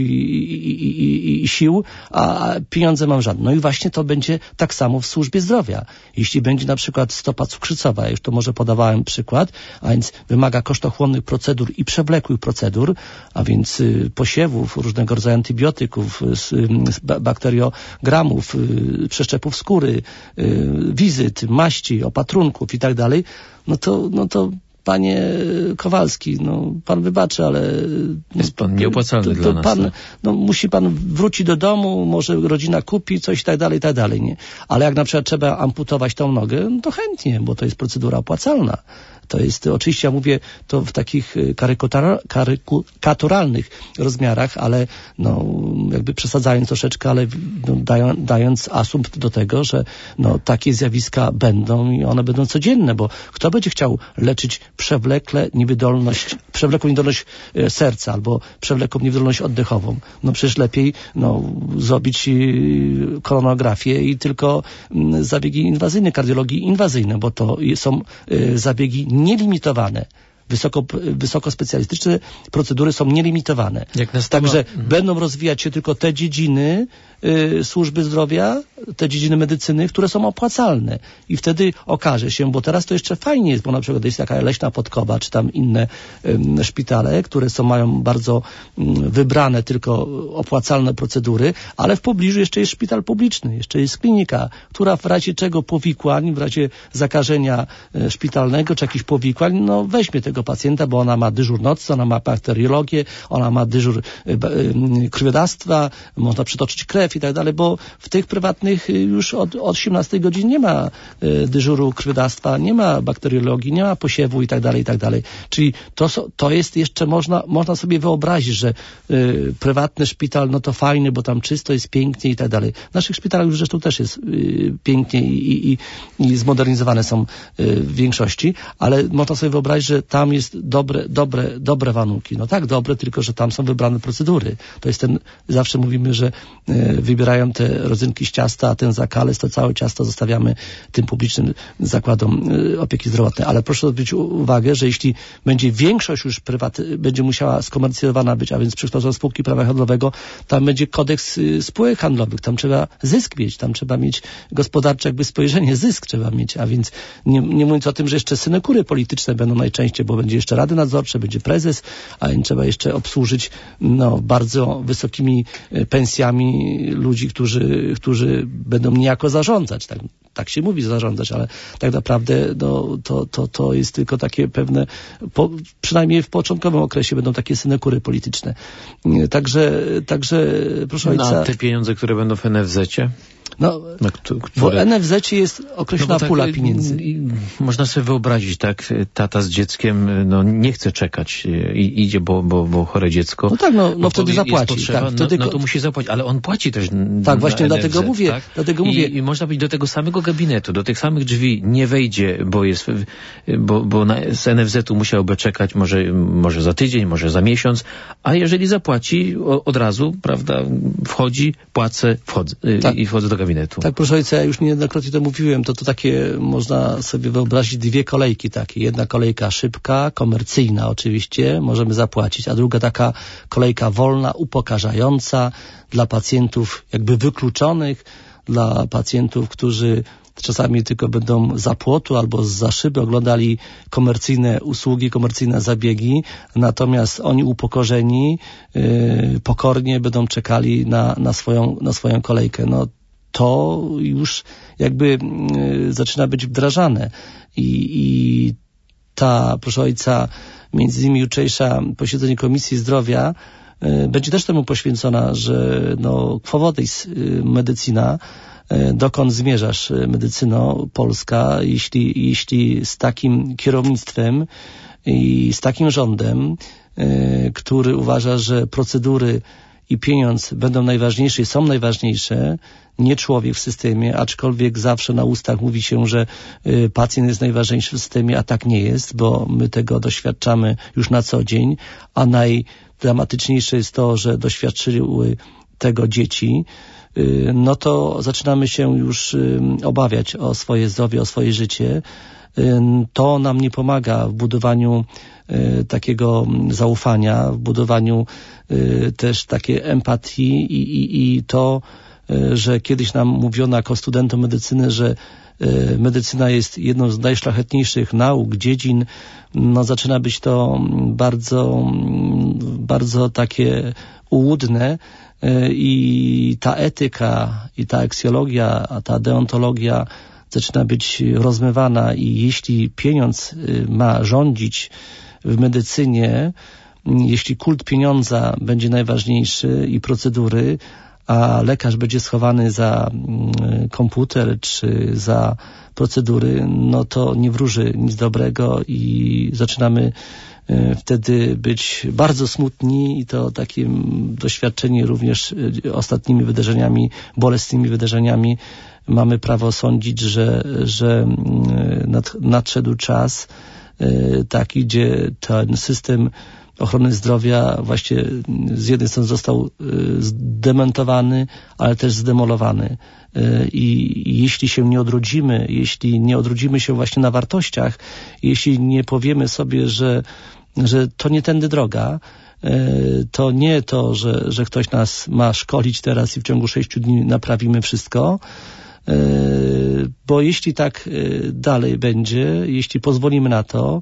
i sił, a pieniądze mam żadne. I właśnie to będzie tak samo w służbie zdrowia. Jeśli będzie na przykład stopa cukrzycowa, ja już to może podawałem przykład, a więc wymaga kosztochłonnych procedur i przewlekłych procedur, a więc posiewów, różnego rodzaju antybiotyków, bakteriogramów, przeszczepów skóry, wizyt, maści, opatrunków i tak dalej, no to panie Kowalski, pan wybaczy, ale jest pan nieopłacalny dla nas. Musi pan wrócić do domu, może rodzina kupi coś i tak dalej, nie? Ale jak na przykład trzeba amputować tą nogę, to chętnie, bo to jest procedura opłacalna. To jest, oczywiście ja mówię to w takich karykaturalnych rozmiarach, ale jakby przesadzając troszeczkę, ale dając asumpt do tego, że takie zjawiska będą i one będą codzienne, bo kto będzie chciał leczyć przewlekłą niewydolność serca albo przewlekłą niewydolność oddechową? Przecież lepiej zrobić kolonografię i tylko zabiegi inwazyjne, kardiologii inwazyjne, bo to są zabiegi nielimitowane. Wysoko specjalistyczne procedury są nielimitowane. Także będą rozwijać się tylko te dziedziny służby zdrowia, te dziedziny medycyny, które są opłacalne. I wtedy okaże się, bo teraz to jeszcze fajnie jest, bo na przykład jest taka Leśna Podkowa, czy tam inne szpitale, które mają bardzo wybrane tylko opłacalne procedury, ale w pobliżu jeszcze jest szpital publiczny, jeszcze jest klinika, która w razie czego powikłań, w razie zakażenia szpitalnego, czy jakichś powikłań, weźmie tego tego pacjenta, bo ona ma dyżur nocny, ona ma bakteriologię, ona ma dyżur krwiodawstwa, można przytoczyć krew i tak dalej, bo w tych prywatnych już od 18 godzin nie ma dyżuru krwiodawstwa, nie ma bakteriologii, nie ma posiewu i tak dalej, i tak dalej. Czyli to jest jeszcze, można sobie wyobrazić, że prywatny szpital, no to fajny, bo tam czysto jest pięknie i tak dalej. W naszych szpitalach już zresztą też jest pięknie i zmodernizowane są w większości, ale można sobie wyobrazić, że tam jest dobre warunki. No tak, dobre, tylko że tam są wybrane procedury. To jest zawsze mówimy, że wybierają te rodzynki z ciasta, a ten zakalec, to całe ciasto zostawiamy tym publicznym zakładom opieki zdrowotnej. Ale proszę zwrócić uwagę, że jeśli będzie większość już będzie musiała skomercjalizowana być, a więc przekształcona spółki prawa handlowego, tam będzie kodeks spółek handlowych, tam trzeba zysk mieć, tam trzeba mieć gospodarcze jakby spojrzenie, zysk trzeba mieć, a więc nie mówiąc o tym, że jeszcze synekury polityczne będą najczęściej, bo będzie jeszcze rady nadzorcze, będzie prezes, a więc trzeba jeszcze obsłużyć bardzo wysokimi pensjami ludzi, którzy będą niejako zarządzać. Tak się mówi zarządzać, ale tak naprawdę to jest tylko takie pewne, przynajmniej w początkowym okresie będą takie synekury polityczne. Także proszę ojca... Na te pieniądze, które będą w NFZ-cie? Bo w NFZ jest określona pula pieniędzy. Można sobie wyobrazić, tak, tata z dzieckiem nie chce czekać i idzie, bo chore dziecko. No tak, wtedy zapłaci. Tak, no to musi zapłacić, ale on płaci też tak, właśnie NFZ, dlatego mówię. Tak? Dlatego mówię. I można być do tego samego gabinetu, do tych samych drzwi nie wejdzie, bo z NFZ-u musiałby czekać może za tydzień, może za miesiąc, a jeżeli zapłaci od razu, prawda, wchodzi, płacę, i wchodzę do gabinetu. Tak, proszę ojca, ja już niejednokrotnie to mówiłem, to takie można sobie wyobrazić dwie kolejki takie. Jedna kolejka szybka, komercyjna oczywiście, możemy zapłacić, a druga taka kolejka wolna, upokarzająca dla pacjentów jakby wykluczonych, dla pacjentów, którzy czasami tylko będą za płotu albo za szyby oglądali komercyjne usługi, komercyjne zabiegi, natomiast oni upokorzeni pokornie będą czekali na swoją kolejkę. To już jakby zaczyna być wdrażane i ta, proszę ojca, między innymi jutrzejsze posiedzenie Komisji Zdrowia będzie też temu poświęcona, że quo vadis medycyna, dokąd zmierzasz medycyno polska, jeśli z takim kierownictwem i z takim rządem, który uważa, że procedury i pieniądz będą najważniejsze i są najważniejsze, nie człowiek w systemie, aczkolwiek zawsze na ustach mówi się, że pacjent jest najważniejszy w systemie, a tak nie jest, bo my tego doświadczamy już na co dzień, a najdramatyczniejsze jest to, że doświadczyły tego dzieci, to zaczynamy się już obawiać o swoje zdrowie, o swoje życie. To nam nie pomaga w budowaniu takiego zaufania, w budowaniu też takiej empatii i to, że kiedyś nam mówiono jako studentom medycyny, że medycyna jest jedną z najszlachetniejszych nauk, dziedzin, zaczyna być to bardzo, bardzo takie ułudne i ta etyka, i ta aksjologia, a ta deontologia zaczyna być rozmywana i jeśli pieniądz ma rządzić w medycynie, jeśli kult pieniądza będzie najważniejszy i procedury, a lekarz będzie schowany za komputer czy za procedury, to nie wróży nic dobrego i zaczynamy wtedy być bardzo smutni i to takie doświadczenie również ostatnimi wydarzeniami, bolesnymi wydarzeniami. Mamy prawo sądzić, że nadszedł czas taki, gdzie ten system ochrony zdrowia właśnie z jednej strony został zdementowany, ale też zdemolowany. I jeśli się nie odrodzimy, jeśli nie odrodzimy się właśnie na wartościach, jeśli nie powiemy sobie, że to nie tędy droga, to nie to, że ktoś nas ma szkolić teraz i w ciągu 6 dni naprawimy wszystko, bo jeśli tak dalej będzie, jeśli pozwolimy na to,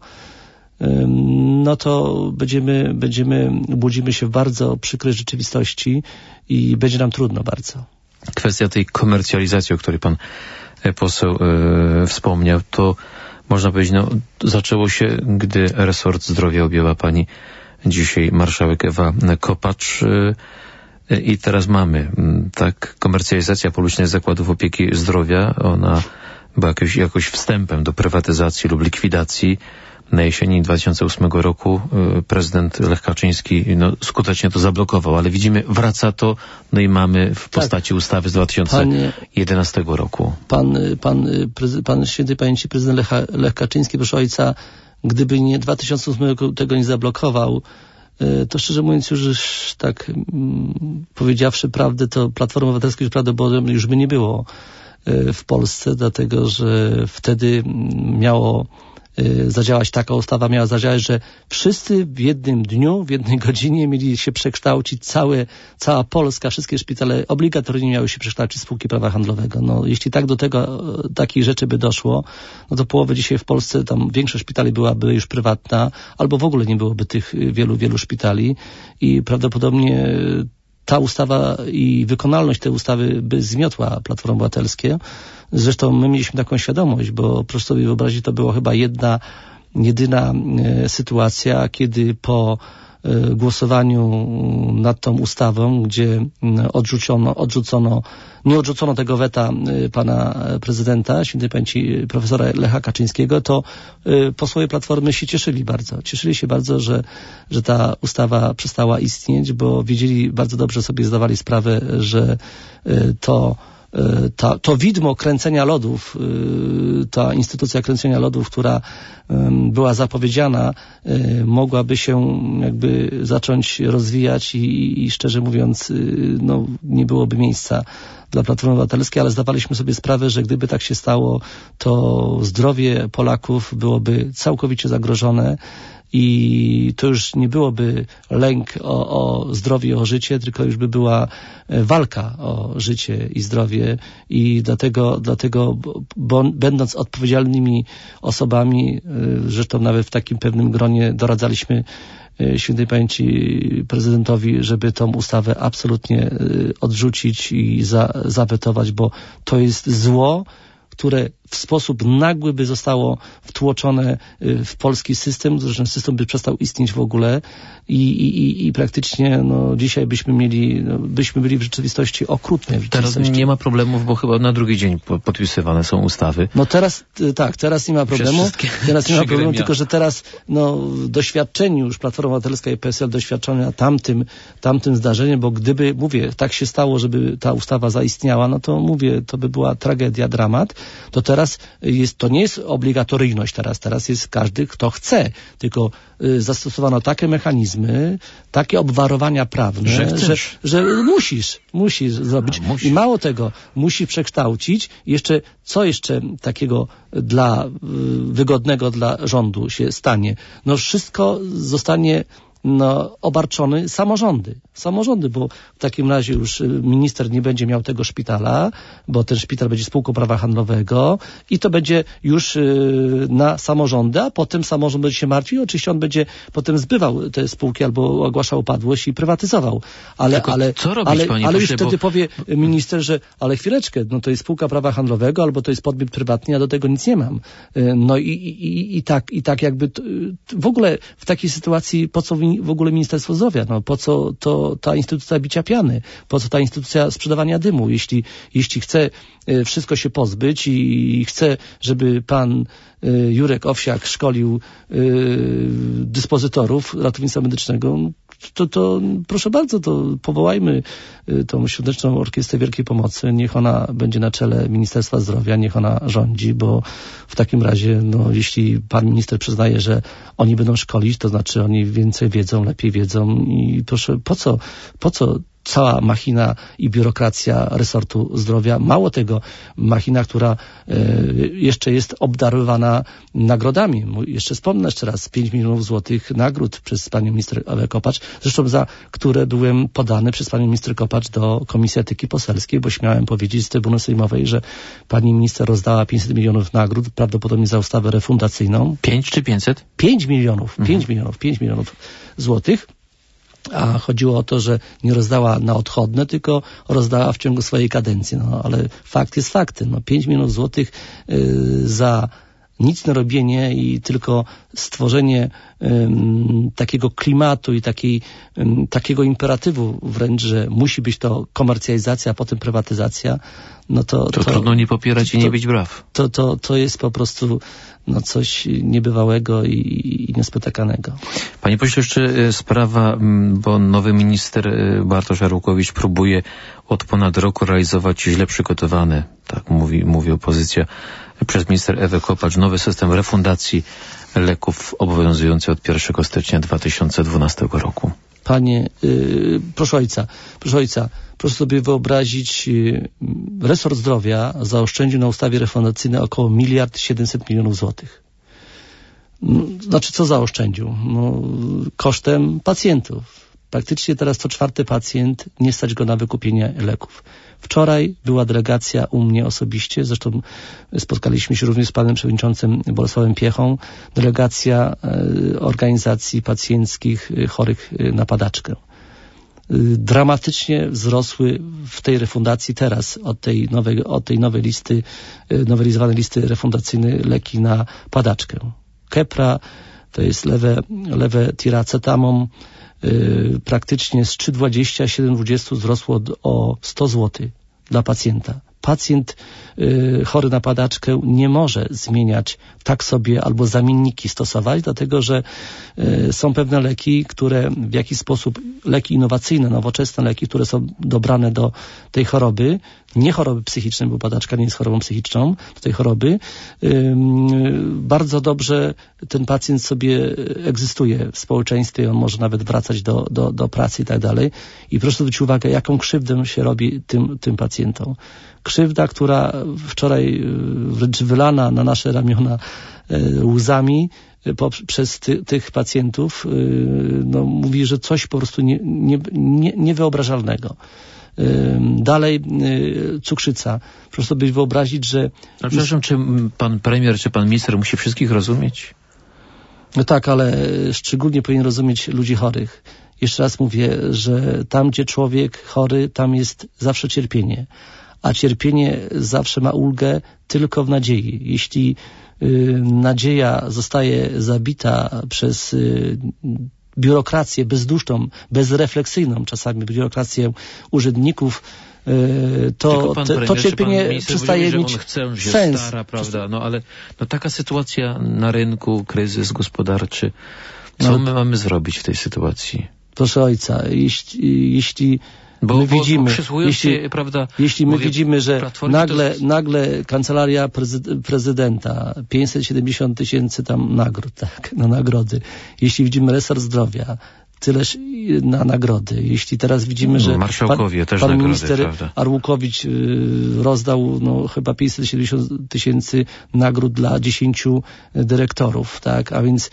to budzimy się w bardzo przykrej rzeczywistości i będzie nam trudno bardzo. Kwestia tej komercjalizacji, o której pan poseł wspomniał, to można powiedzieć, zaczęło się, gdy resort zdrowia objęła pani dzisiaj marszałek Ewa Kopacz i teraz mamy, tak, komercjalizacja publicznych zakładów opieki zdrowia, ona była jakoś wstępem do prywatyzacji lub likwidacji. Na jesieni 2008 roku prezydent Lech Kaczyński skutecznie to zablokował, ale widzimy, wraca to, i mamy w postaci ustawy z 2011 roku. Pan świętej pamięci prezydent Lech Kaczyński, proszę ojca, gdyby nie 2008 roku tego nie zablokował, to szczerze mówiąc już tak powiedziawszy prawdę, to Platforma Obywatelska już prawdopodobnie już by nie było w Polsce, dlatego że wtedy miało zadziałać taka ustawa, miała zadziałać, że wszyscy w jednym dniu, w jednej godzinie mieli się przekształcić, cała Polska, wszystkie szpitale obligatoryjnie miały się przekształcić w spółki prawa handlowego. Jeśli tak do takiej rzeczy by doszło, to połowę dzisiaj w Polsce, tam większość szpitali byłaby już prywatna, albo w ogóle nie byłoby tych wielu szpitali i prawdopodobnie ta ustawa i wykonalność tej ustawy by zmiotła Platformę Obywatelską. Zresztą my mieliśmy taką świadomość, bo proszę sobie wyobrazić, to była chyba jedyna sytuacja, kiedy po głosowaniu nad tą ustawą, gdzie nie odrzucono tego weta pana prezydenta, świętej pamięci profesora Lecha Kaczyńskiego, to posłowie Platformy się cieszyli się bardzo, że ta ustawa przestała istnieć, bo wiedzieli, bardzo dobrze sobie zdawali sprawę, że to widmo kręcenia lodów, ta instytucja kręcenia lodów, która była zapowiedziana, mogłaby się jakby zacząć rozwijać i szczerze mówiąc, nie byłoby miejsca dla Platformy Obywatelskiej, ale zdawaliśmy sobie sprawę, że gdyby tak się stało, to zdrowie Polaków byłoby całkowicie zagrożone i to już nie byłoby lęk o zdrowie i o życie, tylko już by była walka o życie i zdrowie i dlatego będąc odpowiedzialnymi osobami, zresztą nawet w takim pewnym gronie doradzaliśmy świętej pamięci prezydentowi, żeby tą ustawę absolutnie odrzucić i zawetować, bo to jest zło, które w sposób nagły by zostało wtłoczone w polski system, zresztą system by przestał istnieć w ogóle i praktycznie dzisiaj byśmy byli w rzeczywistości okrutnej. Teraz nie ma problemów, bo chyba na drugi dzień podpisywane są ustawy. Teraz nie ma problemu. Teraz nie ma problemu, tylko że teraz doświadczeni już Platforma Obywatelska i PSL doświadczone tamtym zdarzeniem, bo gdyby, tak się stało, żeby ta ustawa zaistniała, to by była tragedia, dramat. To teraz to nie jest obligatoryjność teraz jest każdy, kto chce, tylko zastosowano takie mechanizmy, takie obwarowania prawne, że musisz zrobić. I mało tego, musi przekształcić. Co jeszcze takiego wygodnego dla rządu się stanie? Wszystko zostanie obarczony samorządy, bo w takim razie już minister nie będzie miał tego szpitala, bo ten szpital będzie spółką prawa handlowego i to będzie już na samorządy, a potem samorząd będzie się martwił, oczywiście on będzie potem zbywał te spółki albo ogłaszał upadłość i prywatyzował. Ale już wtedy powie minister, że ale chwileczkę, to jest spółka prawa handlowego albo to jest podmiot prywatny, ja do tego nic nie mam. I tak jakby w ogóle w takiej sytuacji po co w ogóle Ministerstwo Zdrowia? Po co ta instytucja bicia piany? Po co ta instytucja sprzedawania dymu? Jeśli chce wszystko się pozbyć i chce, żeby pan Jurek Owsiak szkolił dyspozytorów ratownictwa medycznego, to proszę bardzo, to powołajmy tą Świąteczną Orkiestrę Wielkiej Pomocy, niech ona będzie na czele Ministerstwa Zdrowia, niech ona rządzi, bo w takim razie, jeśli pan minister przyznaje, że oni będą szkolić, to znaczy oni więcej wiedzą, lepiej wiedzą i proszę, po co cała machina i biurokracja resortu zdrowia? Mało tego, machina, która jeszcze jest obdarowana nagrodami. Jeszcze wspomnę raz, 5 milionów złotych nagród przez panią minister Ewę Kopacz, zresztą za które byłem podany przez panią minister Kopacz do Komisji Etyki Poselskiej, bo śmiałem powiedzieć z trybuny sejmowej, że pani minister rozdała 500 milionów nagród, prawdopodobnie za ustawę refundacyjną. 5 czy 500? 5 milionów złotych. A chodziło o to, że nie rozdała na odchodne, tylko rozdała w ciągu swojej kadencji. Ale fakt jest faktem. 5 milionów złotych za nic nie robienie i tylko stworzenie takiego klimatu i takiego imperatywu wręcz, że musi być to komercjalizacja, a potem prywatyzacja, no to trudno nie popierać i nie być braw. To jest po prostu coś niebywałego i niespotykanego. Panie pośle, jeszcze sprawa, bo nowy minister Bartosz Arłukowicz próbuje od ponad roku realizować źle przygotowany, tak mówi opozycja, przez minister Ewę Kopacz, nowy system refundacji leków obowiązujący od 1 stycznia 2012 roku. Panie, proszę ojca, proszę sobie wyobrazić, resort zdrowia zaoszczędził na ustawie refundacyjnej około 1 700 000 000 złotych. Znaczy, co zaoszczędził? Kosztem pacjentów. Praktycznie teraz co 4. pacjent nie stać go na wykupienie leków. Wczoraj była delegacja u mnie osobiście, zresztą spotkaliśmy się również z panem przewodniczącym Bolesławem Piechą, delegacja organizacji pacjenckich chorych na padaczkę. Dramatycznie wzrosły w tej refundacji teraz od tej nowej listy, nowelizowanej listy refundacyjnej leki na padaczkę. Kepra, to jest lewe tiracetamon, praktycznie z 3,20, 7,20 wzrosło o 100 zł dla pacjenta. Pacjent chory na padaczkę nie może zmieniać tak sobie albo zamienniki stosować, dlatego że są pewne leki, które w jakiś sposób, leki innowacyjne, nowoczesne leki, które są dobrane do tej choroby, nie choroby psychicznej, bo padaczka nie jest chorobą psychiczną, do tej choroby, bardzo dobrze ten pacjent sobie egzystuje w społeczeństwie, on może nawet wracać do pracy i tak dalej. I proszę zwrócić uwagę, jaką krzywdę się robi tym pacjentom. Krzywda, która wczoraj wręcz wylana na nasze ramiona łzami przez tych pacjentów, mówi, że coś po prostu niewyobrażalnego. Dalej cukrzyca. Proszę sobie wyobrazić, że... A przepraszam, czy pan premier, czy pan minister musi wszystkich rozumieć? No tak, ale szczególnie powinien rozumieć ludzi chorych. Jeszcze raz mówię, że tam, gdzie człowiek chory, tam jest zawsze cierpienie. A cierpienie zawsze ma ulgę tylko w nadziei. Jeśli nadzieja zostaje zabita przez biurokrację bezduszną, bezrefleksyjną czasami biurokrację urzędników, to cierpienie przestaje mieć sens. Stara, prawda? Ale taka sytuacja na rynku, kryzys gospodarczy. Co my mamy zrobić w tej sytuacji? Proszę ojca, jeśli my widzimy, że nagle kancelaria prezydenta 570 000 tam nagród, tak, na nagrody. Jeśli widzimy resort zdrowia, tyleż na nagrody. Jeśli teraz widzimy, że pan minister Arłukowicz rozdał chyba 570 000 nagród dla 10 dyrektorów, tak, a więc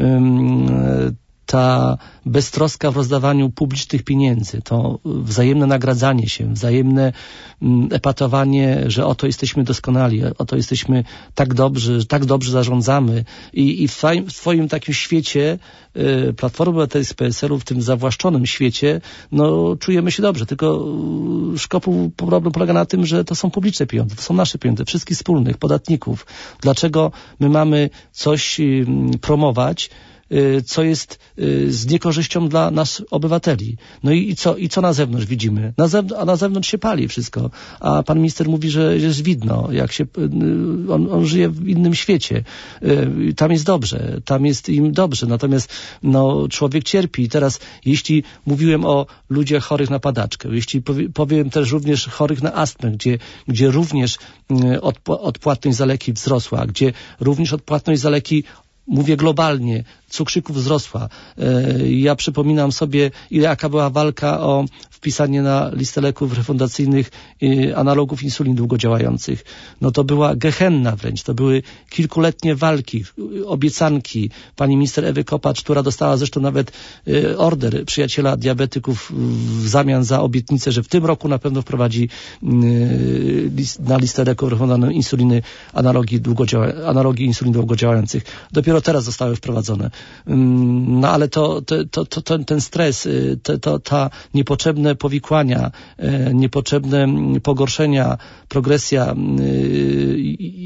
ta beztroska w rozdawaniu publicznych pieniędzy, to wzajemne nagradzanie się, wzajemne epatowanie, że oto jesteśmy doskonali, oto jesteśmy tak dobrze zarządzamy i w swoim takim świecie Platformy Obywatelskiej, PSL-u, w tym zawłaszczonym świecie, czujemy się dobrze, tylko problem polega na tym, że to są publiczne pieniądze, to są nasze pieniądze, wszystkich wspólnych, podatników. Dlaczego my mamy coś promować, co jest z niekorzyścią dla nas obywateli. I co na zewnątrz widzimy? Na zewnątrz się pali wszystko, a pan minister mówi, że jest widno, jak się on żyje w innym świecie. Tam jest dobrze, tam jest im dobrze, natomiast człowiek cierpi. I teraz, jeśli mówiłem o ludziach chorych na padaczkę, jeśli powiem też również chorych na astmę, gdzie również odpłatność za leki wzrosła, gdzie również odpłatność za leki, mówię globalnie, cukrzyków wzrosła. Ja przypominam sobie, jaka była walka o wpisanie na listę leków refundacyjnych analogów insulin długodziałających. To była gehenna wręcz. To były kilkuletnie walki, obiecanki pani minister Ewy Kopacz, która dostała zresztą nawet order przyjaciela diabetyków w zamian za obietnicę, że w tym roku na pewno wprowadzi na listę leków refundowanych insuliny analogii insulin długodziałających. Dopiero teraz zostały wprowadzone. Ale ten stres, ta niepotrzebne powikłania, niepotrzebne pogorszenia, progresja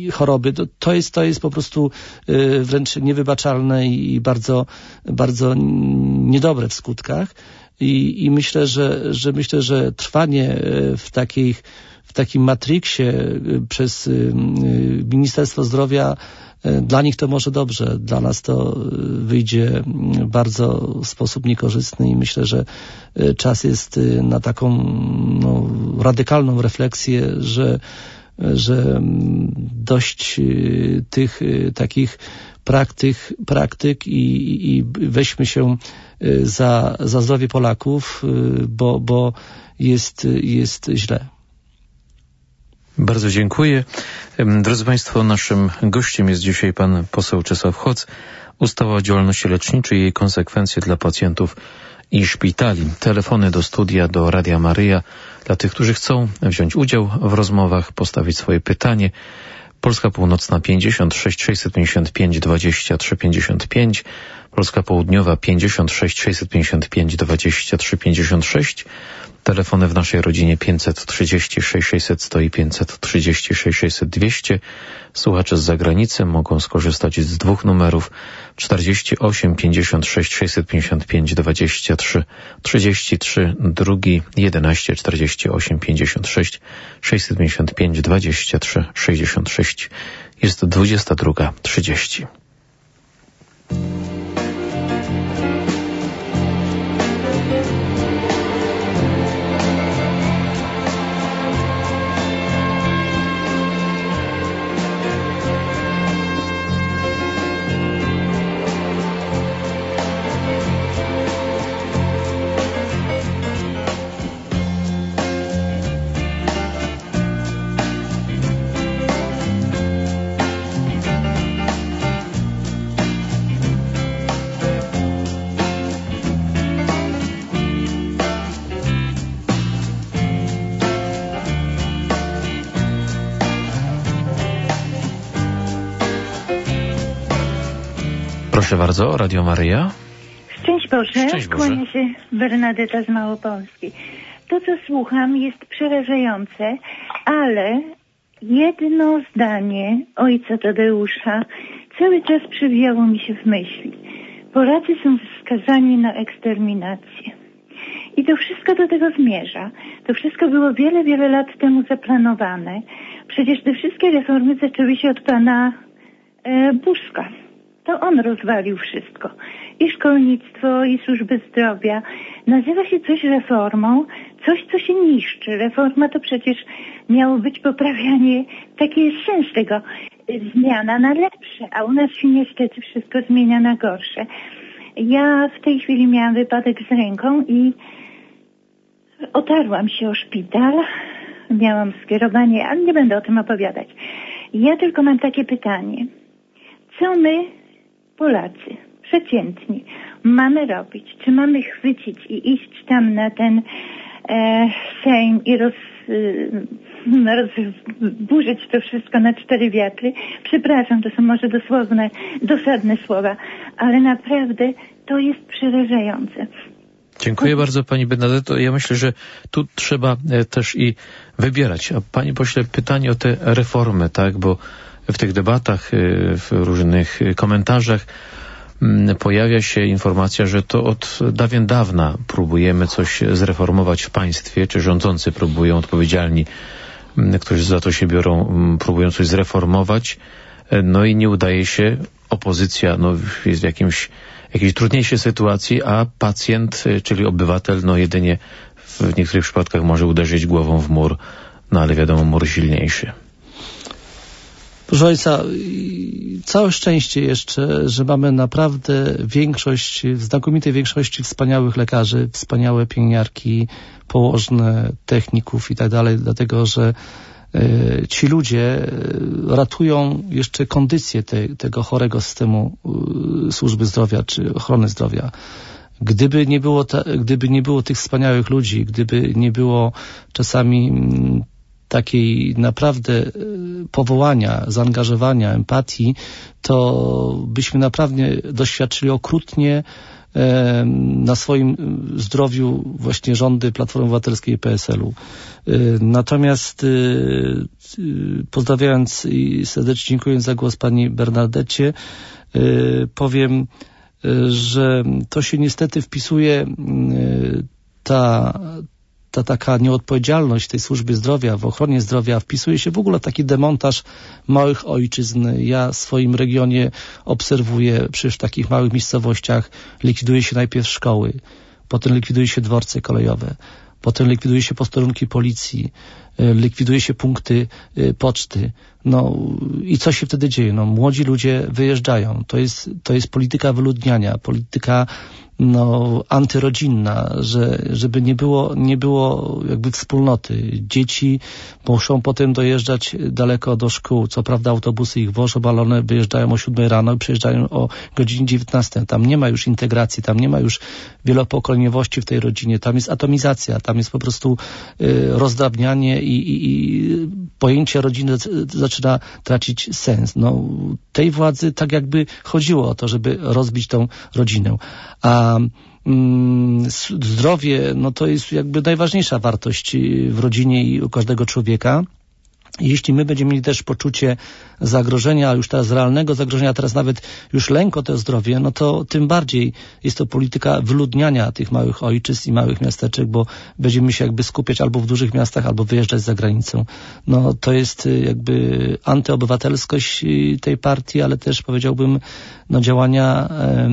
choroby. To jest po prostu wręcz niewybaczalne i bardzo, bardzo niedobre w skutkach. I myślę, że trwanie w takim matriksie przez Ministerstwo Zdrowia dla nich to może dobrze, dla nas to wyjdzie bardzo w sposób niekorzystny i myślę, że czas jest na taką radykalną refleksję, że dość tych takich praktyk i weźmy się za zdrowie Polaków, bo jest źle. Bardzo dziękuję. Drodzy Państwo, naszym gościem jest dzisiaj pan poseł Czesław Hoc. Ustawa o działalności leczniczej i jej konsekwencje dla pacjentów i szpitali. Telefony do studia, do Radia Maryja dla tych, którzy chcą wziąć udział w rozmowach, postawić swoje pytanie. Polska Północna 56 655 23 55, Polska Południowa 56 655 23 56, telefony w naszej rodzinie 536 600 i 536 600 200. Słuchacze z zagranicy mogą skorzystać z dwóch numerów 48 56 655 23 33, drugi 11 48 56 655 23 66. Jest 22:30. Proszę bardzo, Radio Maryja. Szczęść Boże. Szczęść Boże. Kłania się Bernadeta z Małopolski. To, co słucham, jest przerażające, ale jedno zdanie ojca Tadeusza cały czas przewijało mi się w myśli. Polacy są skazani na eksterminację. I to wszystko do tego zmierza. To wszystko było wiele, wiele lat temu zaplanowane. Przecież te wszystkie reformy zaczęły się od pana Buzka. To on rozwalił wszystko. I szkolnictwo, i służby zdrowia. Nazywa się coś reformą, coś, co się niszczy. Reforma to przecież miało być poprawianie, taki jest sens tego, zmiana na lepsze, a u nas się niestety wszystko zmienia na gorsze. Ja w tej chwili miałam wypadek z ręką i otarłam się o szpital. Miałam skierowanie, ale nie będę o tym opowiadać. Ja tylko mam takie pytanie. Co my, Polacy, przeciętni, mamy robić? Czy mamy chwycić i iść tam na ten Sejm i rozburzyć to wszystko na 4 wiatry? Przepraszam, to są może dosadne słowa, ale naprawdę to jest przerażające. Dziękuję bardzo Pani Bernadetto. Ja myślę, że tu trzeba też i wybierać. A Panie pośle, pytanie o te reformy, tak? Bo w tych debatach, w różnych komentarzach pojawia się informacja, że to od dawien dawna próbujemy coś zreformować w państwie, czy rządzący próbują, odpowiedzialni, którzy za to się biorą, próbują coś zreformować, no i nie udaje się. Opozycja jest w jakiejś trudniejszej sytuacji, a pacjent, czyli obywatel, jedynie w niektórych przypadkach może uderzyć głową w mur, ale wiadomo, mur silniejszy. Proszę ojca, całe szczęście jeszcze, że mamy naprawdę w znakomitej większości wspaniałych lekarzy, wspaniałe pielęgniarki, położne, techników i tak dalej, dlatego że ci ludzie ratują jeszcze kondycję tego chorego systemu służby zdrowia czy ochrony zdrowia. Gdyby nie było tych wspaniałych ludzi, gdyby nie było czasami takiej naprawdę powołania, zaangażowania, empatii, to byśmy naprawdę doświadczyli okrutnie na swoim zdrowiu właśnie rządy Platformy Obywatelskiej i PSL-u. Natomiast pozdrawiając i serdecznie dziękując za głos pani Bernadecie, powiem, że to się niestety wpisuje ta taka nieodpowiedzialność tej służby zdrowia, w ochronie zdrowia, wpisuje się w ogóle taki demontaż małych ojczyzn. Ja w swoim regionie obserwuję, przecież w takich małych miejscowościach likwiduje się najpierw szkoły, potem likwiduje się dworce kolejowe, potem likwiduje się posterunki policji, likwiduje się punkty poczty. No i co się wtedy dzieje? No, młodzi ludzie wyjeżdżają. To jest polityka wyludniania, polityka antyrodzinna, żeby nie było jakby wspólnoty. Dzieci muszą potem dojeżdżać daleko do szkół. Co prawda autobusy ich wożą, ale one wyjeżdżają o 7 rano i przyjeżdżają o godzinie 19. Tam nie ma już integracji, tam nie ma już wielopokoleniowości w tej rodzinie. Tam jest atomizacja, tam jest po prostu rozdrabnianie i pojęcie rodziny zaczyna tracić sens. Tej władzy tak jakby chodziło o to, żeby rozbić tą rodzinę. A zdrowie, to jest jakby najważniejsza wartość w rodzinie i u każdego człowieka. Jeśli my będziemy mieli też poczucie zagrożenia, już teraz realnego zagrożenia, teraz nawet już lęk o to zdrowie, to tym bardziej jest to polityka wyludniania tych małych ojczyzn i małych miasteczek, bo będziemy się jakby skupiać albo w dużych miastach, albo wyjeżdżać za granicę. To jest jakby antyobywatelskość tej partii, ale też powiedziałbym działania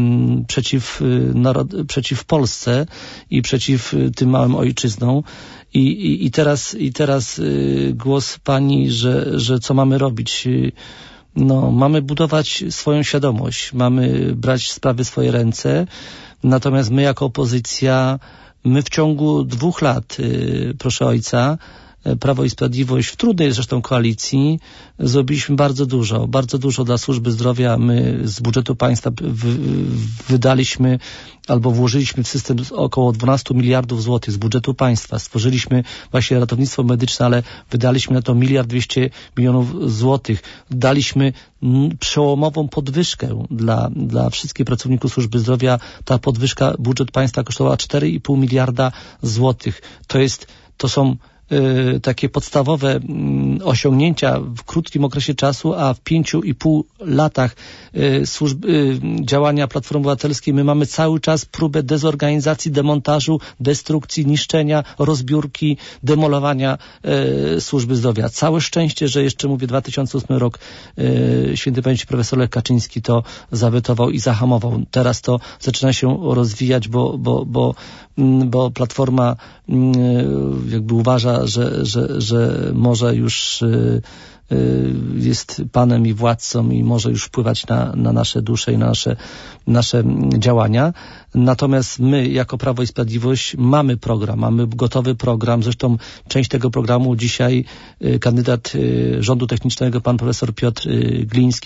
przeciw Polsce i przeciw tym małym ojczyznom. I teraz głos pani, że co mamy robić? Mamy budować swoją świadomość, mamy brać sprawy w swoje ręce, natomiast my jako opozycja, my w ciągu 2 lat, proszę ojca, Prawo i Sprawiedliwość w trudnej zresztą koalicji zrobiliśmy bardzo dużo dla służby zdrowia. My z budżetu państwa wydaliśmy albo włożyliśmy w system około 12 miliardów złotych z budżetu państwa. Stworzyliśmy właśnie ratownictwo medyczne, ale wydaliśmy na to 1,2 miliarda złotych. Daliśmy przełomową podwyżkę dla wszystkich pracowników służby zdrowia. Ta podwyżka budżet państwa kosztowała 4,5 miliarda złotych. To są takie podstawowe osiągnięcia w krótkim okresie czasu, a w 5,5 latach działania Platformy Obywatelskiej my mamy cały czas próbę dezorganizacji, demontażu, destrukcji, niszczenia, rozbiórki, demolowania służby zdrowia. Całe szczęście, że jeszcze mówię 2008 rok świętej pamięci profesor Lech Kaczyński to zawetował i zahamował. Teraz to zaczyna się rozwijać, bo Platforma jakby uważa, że może już jest panem i władcą i może już wpływać na nasze dusze i na nasze działania. Natomiast my jako Prawo i Sprawiedliwość mamy program, mamy gotowy program. Zresztą część tego programu dzisiaj kandydat rządu technicznego, pan profesor Piotr Gliński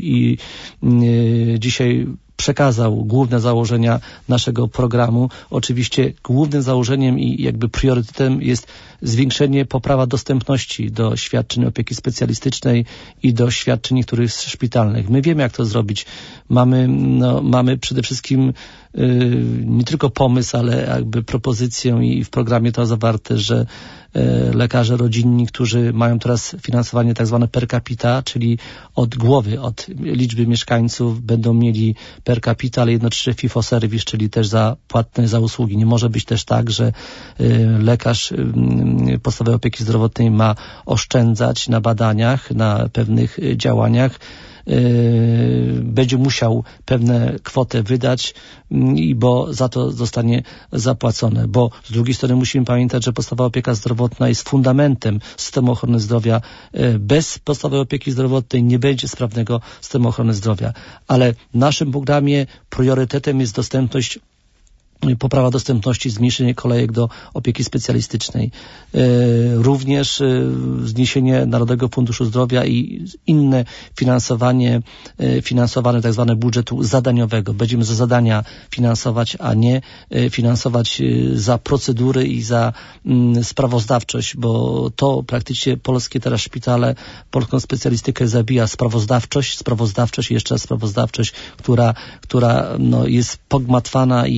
dzisiaj przekazał główne założenia naszego programu. Oczywiście głównym założeniem i jakby priorytetem jest zwiększenie, poprawa dostępności do świadczeń opieki specjalistycznej i do świadczeń niektórych szpitalnych. My wiemy, jak to zrobić. Mamy przede wszystkim nie tylko pomysł, ale jakby propozycję i w programie to zawarte, że lekarze rodzinni, którzy mają teraz finansowanie tak zwane per capita, czyli od głowy, od liczby mieszkańców będą mieli per capita, ale jednocześnie fee for service, czyli też płatne za usługi. Nie może być też tak, że lekarz podstawowej opieki zdrowotnej ma oszczędzać na badaniach, na pewnych działaniach, będzie musiał pewne kwotę wydać, bo za to zostanie zapłacone. Bo z drugiej strony musimy pamiętać, że podstawowa opieka zdrowotna jest fundamentem systemu ochrony zdrowia. Bez podstawowej opieki zdrowotnej nie będzie sprawnego systemu ochrony zdrowia. Ale w naszym programie priorytetem jest poprawa dostępności, zmniejszenie kolejek do opieki specjalistycznej. Również zniesienie Narodowego Funduszu Zdrowia i inne finansowane tak zwane budżetu zadaniowego. Będziemy za zadania finansować, a nie finansować za procedury i za sprawozdawczość, bo to praktycznie polskie teraz szpitale, polską specjalistykę zabija sprawozdawczość i jeszcze raz sprawozdawczość, która jest pogmatwana i bardzo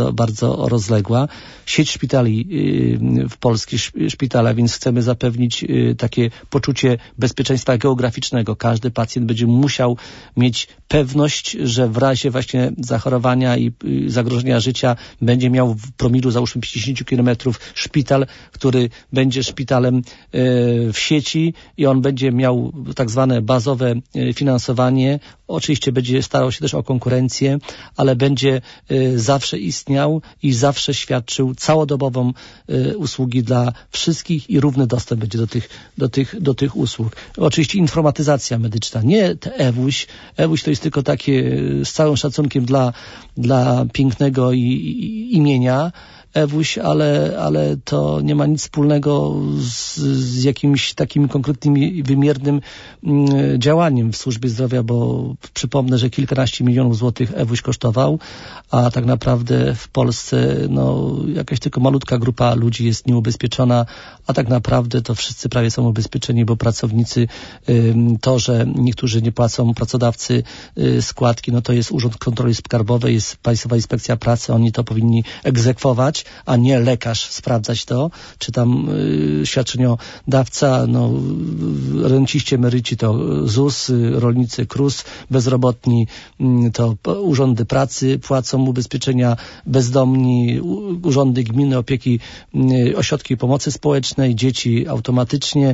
bardzo, bardzo rozległa. Sieć szpitali w polskich szpitalach, więc chcemy zapewnić takie poczucie bezpieczeństwa geograficznego. Każdy pacjent będzie musiał mieć pewność, że w razie właśnie zachorowania i zagrożenia życia będzie miał w promilu załóżmy 50 kilometrów szpital, który będzie szpitalem w sieci i on będzie miał tak zwane bazowe finansowanie. Oczywiście będzie starał się też o konkurencję, ale będzie zawsze istniał i zawsze świadczył całodobową usługi dla wszystkich i równy dostęp będzie do tych usług. Oczywiście informatyzacja medyczna, nie e-WUŚ. e-WUŚ to jest tylko takie z całym szacunkiem dla pięknego imienia e-WUŚ, ale to nie ma nic wspólnego z jakimś takim konkretnym i wymiernym działaniem w służbie zdrowia, bo przypomnę, że kilkanaście milionów złotych e-WUŚ kosztował, a tak naprawdę w Polsce jakaś tylko malutka grupa ludzi jest nieubezpieczona, a tak naprawdę to wszyscy prawie są ubezpieczeni, bo pracownicy, to, że niektórzy nie płacą pracodawcy składki, to jest Urząd Kontroli Skarbowej, jest Państwowa Inspekcja Pracy, oni to powinni egzekwować, a nie lekarz sprawdzać to, czy tam świadczeniodawca, renciści, emeryci to ZUS, rolnicy KRUS, bezrobotni to urzędy pracy płacą ubezpieczenia, bezdomni, urzędy gminy, opieki, ośrodki pomocy społecznej, dzieci automatycznie.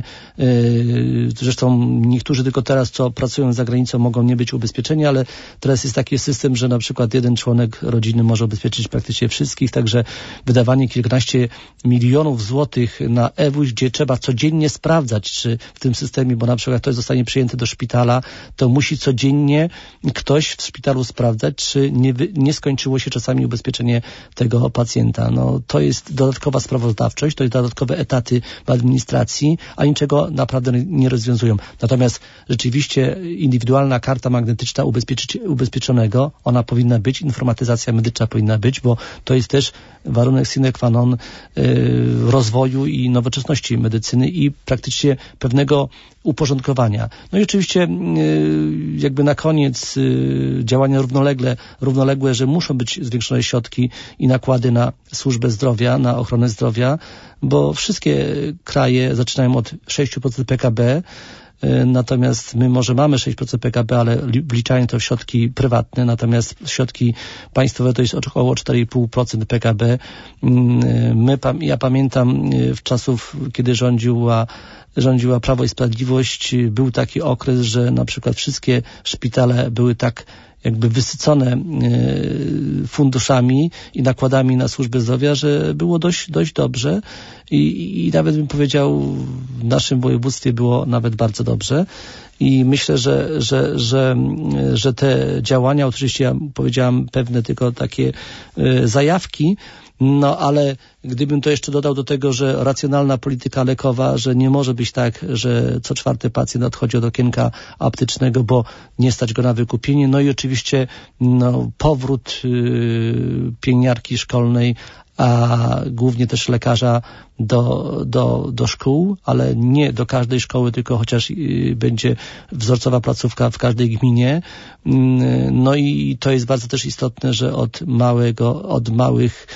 Zresztą niektórzy tylko teraz, co pracują za granicą, mogą nie być ubezpieczeni, ale teraz jest taki system, że na przykład jeden członek rodziny może ubezpieczyć praktycznie wszystkich, także wydawanie kilkanaście milionów złotych na e-WUŚ, gdzie trzeba codziennie sprawdzać, czy w tym systemie, bo na przykład ktoś zostanie przyjęty do szpitala, to musi codziennie ktoś w szpitalu sprawdzać, czy nie skończyło się czasami ubezpieczenie tego pacjenta. To jest dodatkowa sprawozdawczość, to jest dodatkowe etaty w administracji, a niczego naprawdę nie rozwiązują. Natomiast rzeczywiście indywidualna karta magnetyczna ubezpieczonego, ona powinna być, informatyzacja medyczna powinna być, bo to jest też warunek sine qua non rozwoju i nowoczesności medycyny i praktycznie pewnego uporządkowania. I oczywiście jakby na koniec działania równoległe, że muszą być zwiększone środki i nakłady na służbę zdrowia, na ochronę zdrowia, bo wszystkie kraje zaczynają od 6% PKB, natomiast my może mamy 6% PKB, ale wliczają to w środki prywatne, natomiast środki państwowe to jest około 4,5% PKB. Ja pamiętam w czasów, kiedy rządziła Prawo i Sprawiedliwość, był taki okres, że na przykład wszystkie szpitale były tak jakby wysycone funduszami i nakładami na służbę zdrowia, że było dość dobrze i nawet bym powiedział, w naszym województwie było nawet bardzo dobrze. I myślę, że te działania, oczywiście ja powiedziałam pewne tylko takie zajawki, ale gdybym to jeszcze dodał do tego, że racjonalna polityka lekowa, że nie może być tak, że co czwarty pacjent odchodzi od okienka aptecznego, bo nie stać go na wykupienie. I oczywiście powrót pielęgniarki szkolnej, a głównie też lekarza do szkół, ale nie do każdej szkoły, tylko chociaż będzie wzorcowa placówka w każdej gminie. I to jest bardzo też istotne, że od małych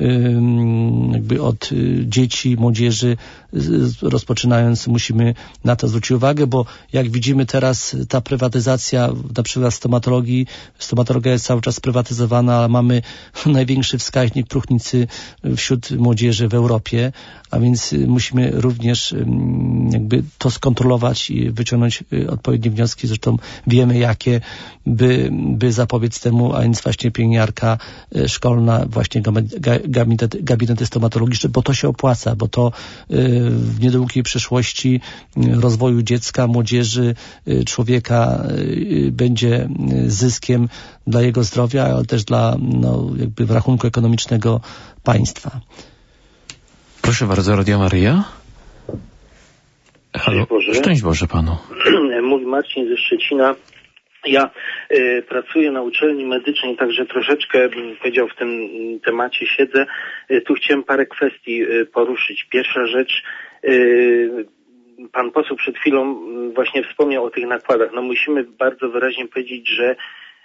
od dzieci, młodzieży rozpoczynając musimy na to zwrócić uwagę, bo jak widzimy teraz ta prywatyzacja, na przykład stomatologia jest cały czas sprywatyzowana, ale mamy największy wskaźnik próchnicy wśród młodzieży w Europie, a więc musimy również to skontrolować i wyciągnąć odpowiednie wnioski, zresztą wiemy jakie, by zapobiec temu, a więc właśnie pielęgniarka szkolna, właśnie gabinety stomatologiczne, bo to się opłaca, bo to w niedługiej przyszłości rozwoju dziecka, młodzieży, człowieka będzie zyskiem dla jego zdrowia, ale też dla jakby rachunku ekonomicznego państwa. Proszę bardzo, Radio Maryja. Halo. Szczęść Boże Panu. Mówi Marcin ze Szczecina. Ja pracuję na uczelni medycznej, także troszeczkę, bym powiedział, w tym temacie siedzę. Tu chciałem parę kwestii poruszyć. Pierwsza rzecz, pan poseł przed chwilą właśnie wspomniał o tych nakładach. Musimy bardzo wyraźnie powiedzieć, że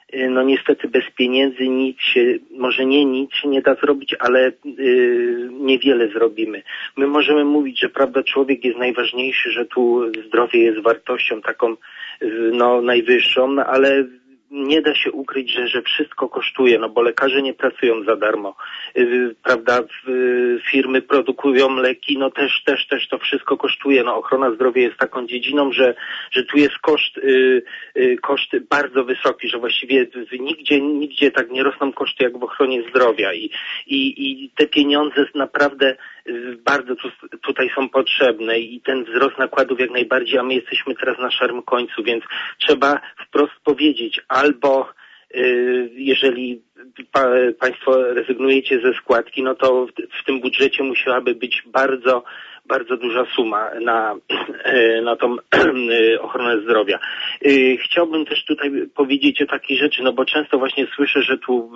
no niestety bez pieniędzy nic się nie da zrobić, ale niewiele zrobimy. My możemy mówić, że prawda, człowiek jest najważniejszy, że tu zdrowie jest wartością taką no najwyższą, no, ale nie da się ukryć, że wszystko kosztuje, no bo lekarze nie pracują za darmo, prawda, firmy produkują leki, no też to wszystko kosztuje, no ochrona zdrowia jest taką dziedziną, że tu jest koszt bardzo wysoki, że właściwie nigdzie tak nie rosną koszty jak w ochronie zdrowia i te pieniądze naprawdę bardzo tutaj są potrzebne i ten wzrost nakładów jak najbardziej, a my jesteśmy teraz na szarym końcu, więc trzeba wprost powiedzieć, albo jeżeli Państwo rezygnujecie ze składki, no to w tym budżecie musiałaby być bardzo duża suma na tą ochronę zdrowia. Chciałbym też tutaj powiedzieć o takiej rzeczy, no bo często właśnie słyszę, że tu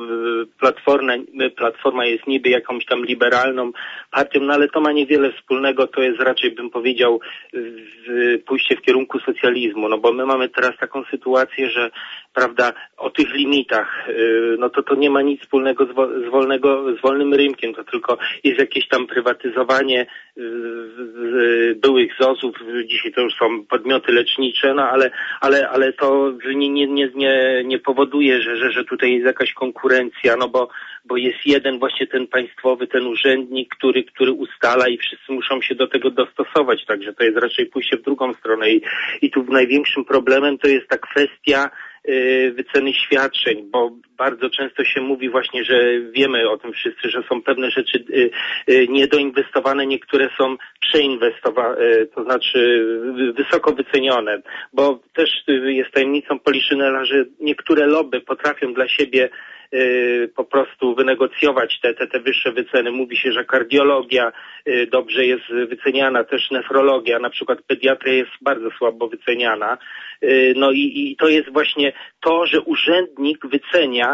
Platforma jest niby jakąś tam liberalną partią, no ale to ma niewiele wspólnego, to jest raczej, bym powiedział, pójście w kierunku socjalizmu, no bo my mamy teraz taką sytuację, że prawda, o tych limitach, no to nie ma nic wspólnego z wolnym rynkiem, to tylko jest jakieś tam prywatyzowanie byłych ZOZ-ów, dzisiaj to już są podmioty lecznicze, no ale to nie powoduje, że tutaj jest jakaś konkurencja, no bo jest jeden właśnie ten państwowy, ten urzędnik, który ustala i wszyscy muszą się do tego dostosować, także to jest raczej pójście w drugą stronę i tu największym problemem to jest ta kwestia wyceny świadczeń, bo bardzo często się mówi właśnie, że wiemy o tym wszyscy, że są pewne rzeczy niedoinwestowane, niektóre są przeinwestowane, to znaczy wysoko wycenione, bo też jest tajemnicą Poliszynela, że niektóre lobby potrafią dla siebie po prostu wynegocjować te wyższe wyceny. Mówi się, że kardiologia dobrze jest wyceniana, też nefrologia, na przykład pediatria jest bardzo słabo wyceniana. No i to jest właśnie to, że urzędnik wycenia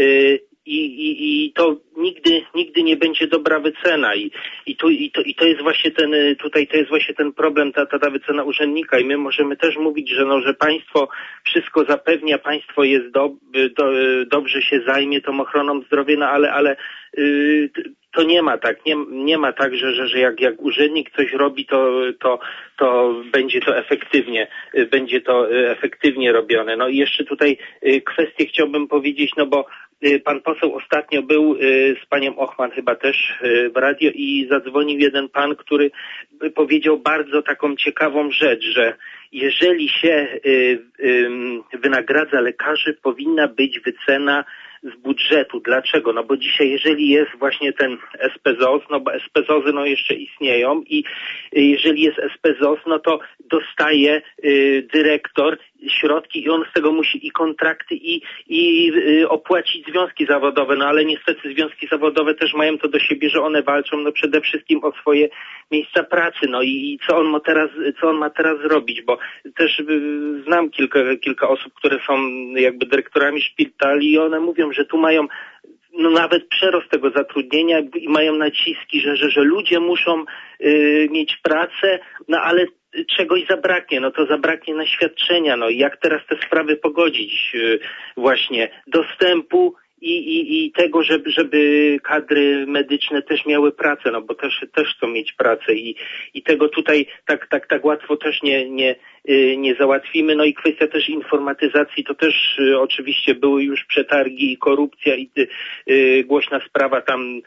i to nigdy nie będzie dobra wycena i to jest właśnie to jest właśnie ten problem, ta wycena urzędnika i my możemy też mówić, że państwo wszystko zapewnia, państwo jest dobrze się zajmie tą ochroną zdrowia, no ale to nie ma tak, że jak urzędnik coś robi, to będzie to efektywnie robione. No i jeszcze tutaj kwestię chciałbym powiedzieć, no bo pan poseł ostatnio był z panią Ochman chyba też w radio i zadzwonił jeden pan, który powiedział bardzo taką ciekawą rzecz, że jeżeli się wynagradza lekarzy, powinna być wycena z budżetu. Dlaczego? No bo dzisiaj, jeżeli jest właśnie ten SPZOZ, no bo SPZOZ-y no jeszcze istnieją i jeżeli jest SPZOZ, no to dostaje dyrektor środki i on z tego musi i kontrakty i opłacić związki zawodowe, no ale niestety związki zawodowe też mają to do siebie, że one walczą no przede wszystkim o swoje miejsca pracy, no i co on ma teraz zrobić, bo też znam kilka osób, które są jakby dyrektorami szpitali i one mówią, że tu mają no nawet przerost tego zatrudnienia i mają naciski, że ludzie muszą mieć pracę, no ale czegoś zabraknie, no to zabraknie na świadczenia, no i jak teraz te sprawy pogodzić właśnie dostępu i tego, żeby kadry medyczne też miały pracę, no bo też chcą mieć pracę i tego tutaj tak łatwo też nie załatwimy. No i kwestia też informatyzacji, to też oczywiście były już przetargi i korupcja i głośna sprawa tam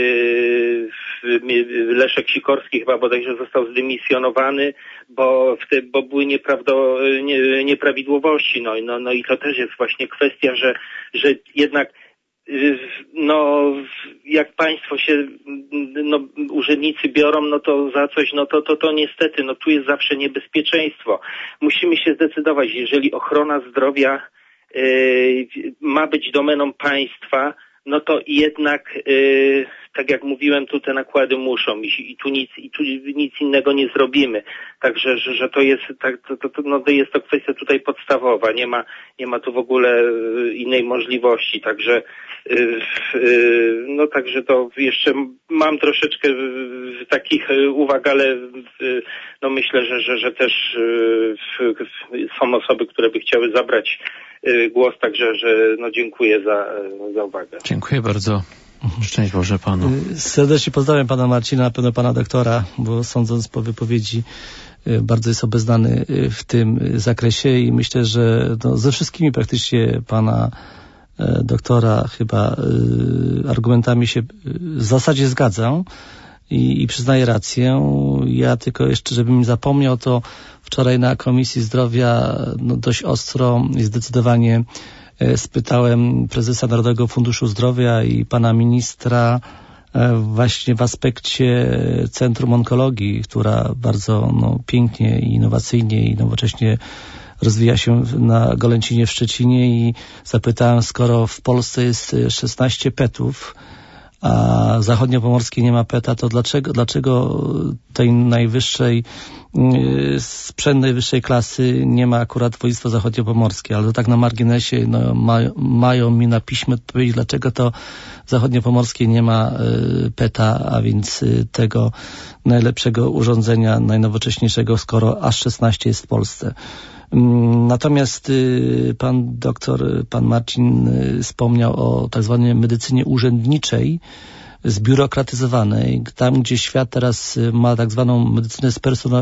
Leszek Sikorski chyba bodajże został zdymisjonowany, bo były nieprawidłowości. No i to też jest właśnie kwestia, że jednak no jak państwo się urzędnicy biorą, no to za coś, no to niestety, no tu jest zawsze niebezpieczeństwo. Musimy się zdecydować, jeżeli ochrona zdrowia ma być domeną państwa, no to jednak tak jak mówiłem, tu te nakłady muszą iść i tu nic innego nie zrobimy. Także, że to jest, to jest to kwestia tutaj podstawowa. Nie ma tu w ogóle innej możliwości. Także, także to jeszcze mam troszeczkę takich uwag, ale myślę, że też są osoby, które by chciały zabrać głos, także dziękuję za uwagę. Dziękuję bardzo. Szczęść Boże Panu. Serdecznie pozdrawiam Pana Marcina, na pewno Pana doktora, bo sądząc po wypowiedzi bardzo jest obeznany w tym zakresie i myślę, że ze wszystkimi praktycznie Pana doktora chyba argumentami się w zasadzie zgadzam i przyznaję rację. Ja tylko jeszcze, żebym nie zapomniał, to wczoraj na Komisji Zdrowia dość ostro i zdecydowanie spytałem prezesa Narodowego Funduszu Zdrowia i pana ministra właśnie w aspekcie Centrum Onkologii, która bardzo pięknie i innowacyjnie i nowocześnie rozwija się na Golęcinie w Szczecinie i zapytałem, skoro w Polsce jest 16 PET-ów, a w zachodniopomorskiej nie ma PET-a, to dlaczego tej najwyższej sprzęt najwyższej klasy nie ma akurat województwo zachodniopomorskie, ale to tak na marginesie mają mi na piśmie odpowiedzieć, dlaczego to zachodniopomorskie nie ma PET-a, a więc tego najlepszego urządzenia, najnowocześniejszego, skoro aż 16 jest w Polsce. Natomiast pan Marcin wspomniał o tak zwanej medycynie urzędniczej, zbiurokratyzowanej, tam gdzie świat teraz ma tak zwaną medycynę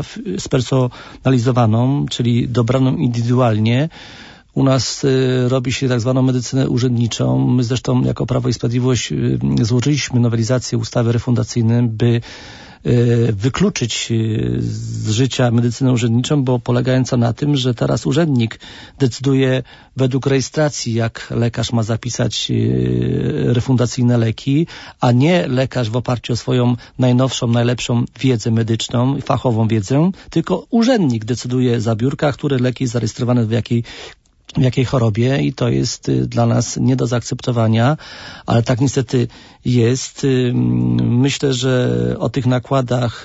spersonalizowaną, czyli dobraną indywidualnie. U nas robi się tak zwaną medycynę urzędniczą. My zresztą jako Prawo i Sprawiedliwość złożyliśmy nowelizację ustawy refundacyjnej, by wykluczyć z życia medycynę urzędniczą, bo polegająca na tym, że teraz urzędnik decyduje według rejestracji, jak lekarz ma zapisać refundacyjne leki, a nie lekarz w oparciu o swoją najnowszą, najlepszą wiedzę medyczną, fachową wiedzę, tylko urzędnik decyduje za biurka, które leki jest zarejestrowane w jakiej chorobie i to jest dla nas nie do zaakceptowania, ale tak niestety jest. Myślę, że o tych nakładach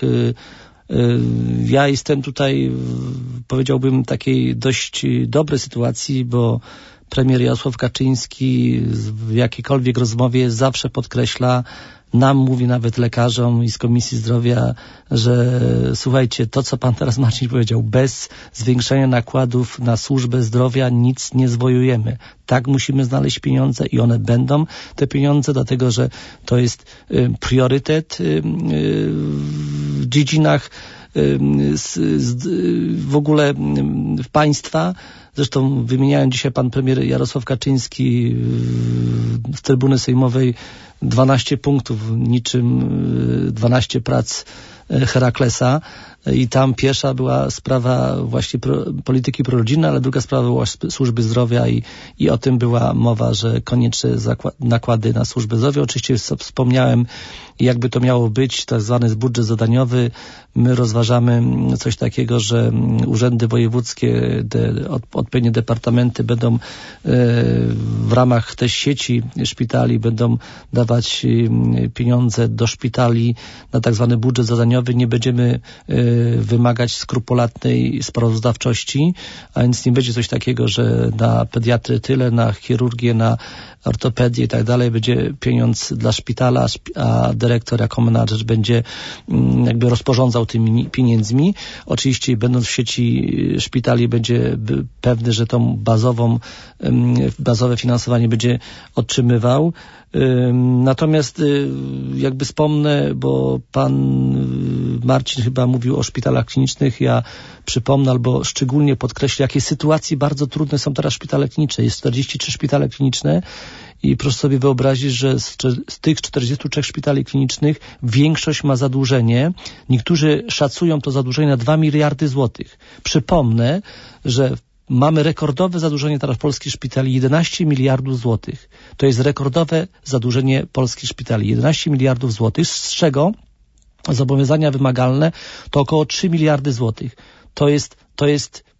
ja jestem tutaj, powiedziałbym, takiej dość dobrej sytuacji, bo premier Jarosław Kaczyński w jakiejkolwiek rozmowie zawsze podkreśla, nam mówi nawet lekarzom i z Komisji Zdrowia, że słuchajcie, to co pan teraz Marcin powiedział, bez zwiększenia nakładów na służbę zdrowia nic nie zwojujemy. Tak, musimy znaleźć pieniądze i one będą, te pieniądze, dlatego że to jest priorytet w dziedzinach w ogóle w państwa. Zresztą wymieniałem dzisiaj pan premier Jarosław Kaczyński w trybuny sejmowej 12 punktów, niczym 12 prac Heraklesa i tam pierwsza była sprawa właśnie polityki prorodzinnej, ale druga sprawa była służby zdrowia i o tym była mowa, że konieczne nakłady na służbę zdrowia. Oczywiście wspomniałem, jakby to miało być, tak zwany budżet zadaniowy. My rozważamy coś takiego, że urzędy wojewódzkie, odpowiednie departamenty będą w ramach tej sieci szpitali będą dawać pieniądze do szpitali na tak zwany budżet zadaniowy. Nie będziemy wymagać skrupulatnej sprawozdawczości, a więc nie będzie coś takiego, że na pediatrę tyle, na chirurgię, na ortopedię i tak dalej będzie pieniądz dla szpitala, a dyrektor jako menadżer będzie jakby rozporządzał tymi pieniędzmi. Oczywiście będąc w sieci szpitali będzie pewny, że tą bazowe finansowanie będzie otrzymywał. Natomiast jakby wspomnę, bo pan Marcin chyba mówił o szpitalach klinicznych, ja przypomnę albo szczególnie podkreślę, jakie sytuacje bardzo trudne są teraz szpitale kliniczne. Jest 43 szpitale kliniczne i proszę sobie wyobrazić, że z tych 43 szpitali klinicznych większość ma zadłużenie. Niektórzy szacują to zadłużenie na 2 miliardy złotych. Przypomnę, że mamy rekordowe zadłużenie teraz polskich szpitali, 11 miliardów złotych. To jest rekordowe zadłużenie polskich szpitali, 11 miliardów złotych, z czego zobowiązania wymagalne to około 3 miliardy złotych. To jest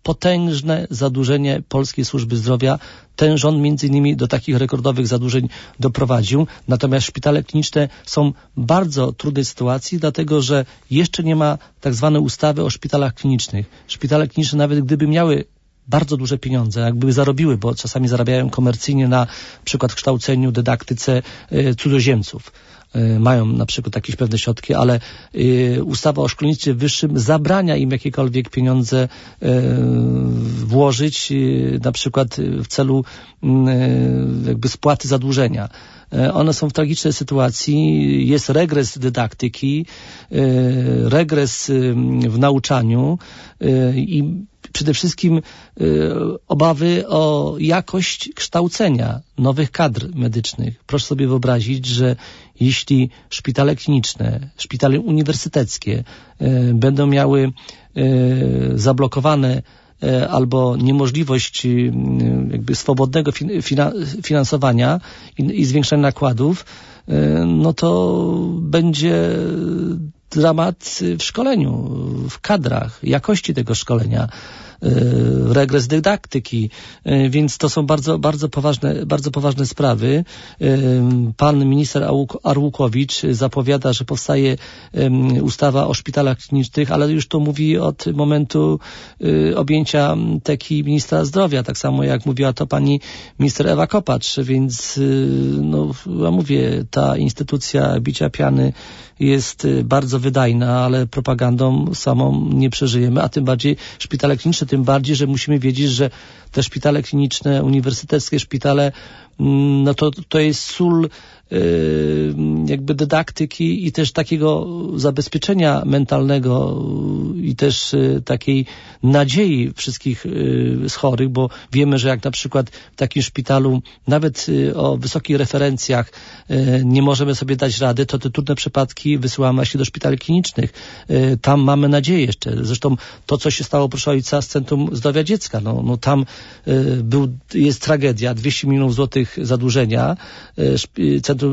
potężne zadłużenie polskiej służby zdrowia. Ten rząd między innymi do takich rekordowych zadłużeń doprowadził. Natomiast szpitale kliniczne są w bardzo trudnej sytuacji, dlatego że jeszcze nie ma tak zwanej ustawy o szpitalach klinicznych. Szpitale kliniczne, nawet gdyby miały bardzo duże pieniądze, jakby zarobiły, bo czasami zarabiają komercyjnie na przykład kształceniu, dydaktyce cudzoziemców. Mają na przykład jakieś pewne środki, ale ustawa o szkolnictwie wyższym zabrania im jakiekolwiek pieniądze włożyć, na przykład w celu jakby spłaty zadłużenia. One są w tragicznej sytuacji, jest regres dydaktyki, regres w nauczaniu i przede wszystkim obawy o jakość kształcenia nowych kadr medycznych. Proszę sobie wyobrazić, że jeśli szpitale kliniczne, szpitale uniwersyteckie będą miały zablokowane albo niemożliwość jakby swobodnego finansowania i zwiększenia nakładów, no to będzie dramat w szkoleniu, w kadrach, jakości tego szkolenia, regres dydaktyki, więc to są bardzo poważne sprawy. Pan minister Arłukowicz zapowiada, że powstaje ustawa o szpitalach klinicznych, ale już to mówi od momentu objęcia teki ministra zdrowia, tak samo jak mówiła to pani minister Ewa Kopacz, więc no ja mówię, ta instytucja bicia piany jest bardzo wydajna, ale propagandą samą nie przeżyjemy, a tym bardziej szpitale kliniczne, tym bardziej, że musimy wiedzieć, że te szpitale kliniczne, uniwersyteckie szpitale, no to jest sól jakby dydaktyki i też takiego zabezpieczenia mentalnego i też takiej nadziei wszystkich chorych, bo wiemy, że jak na przykład w takim szpitalu nawet o wysokich referencjach nie możemy sobie dać rady, to te trudne przypadki wysyłamy właśnie do szpitali klinicznych. Tam mamy nadzieję jeszcze. Zresztą to, co się stało, proszę ojca, z Centrum Zdrowia Dziecka, no tam jest tragedia, 200 milionów złotych zadłużenia, Centrum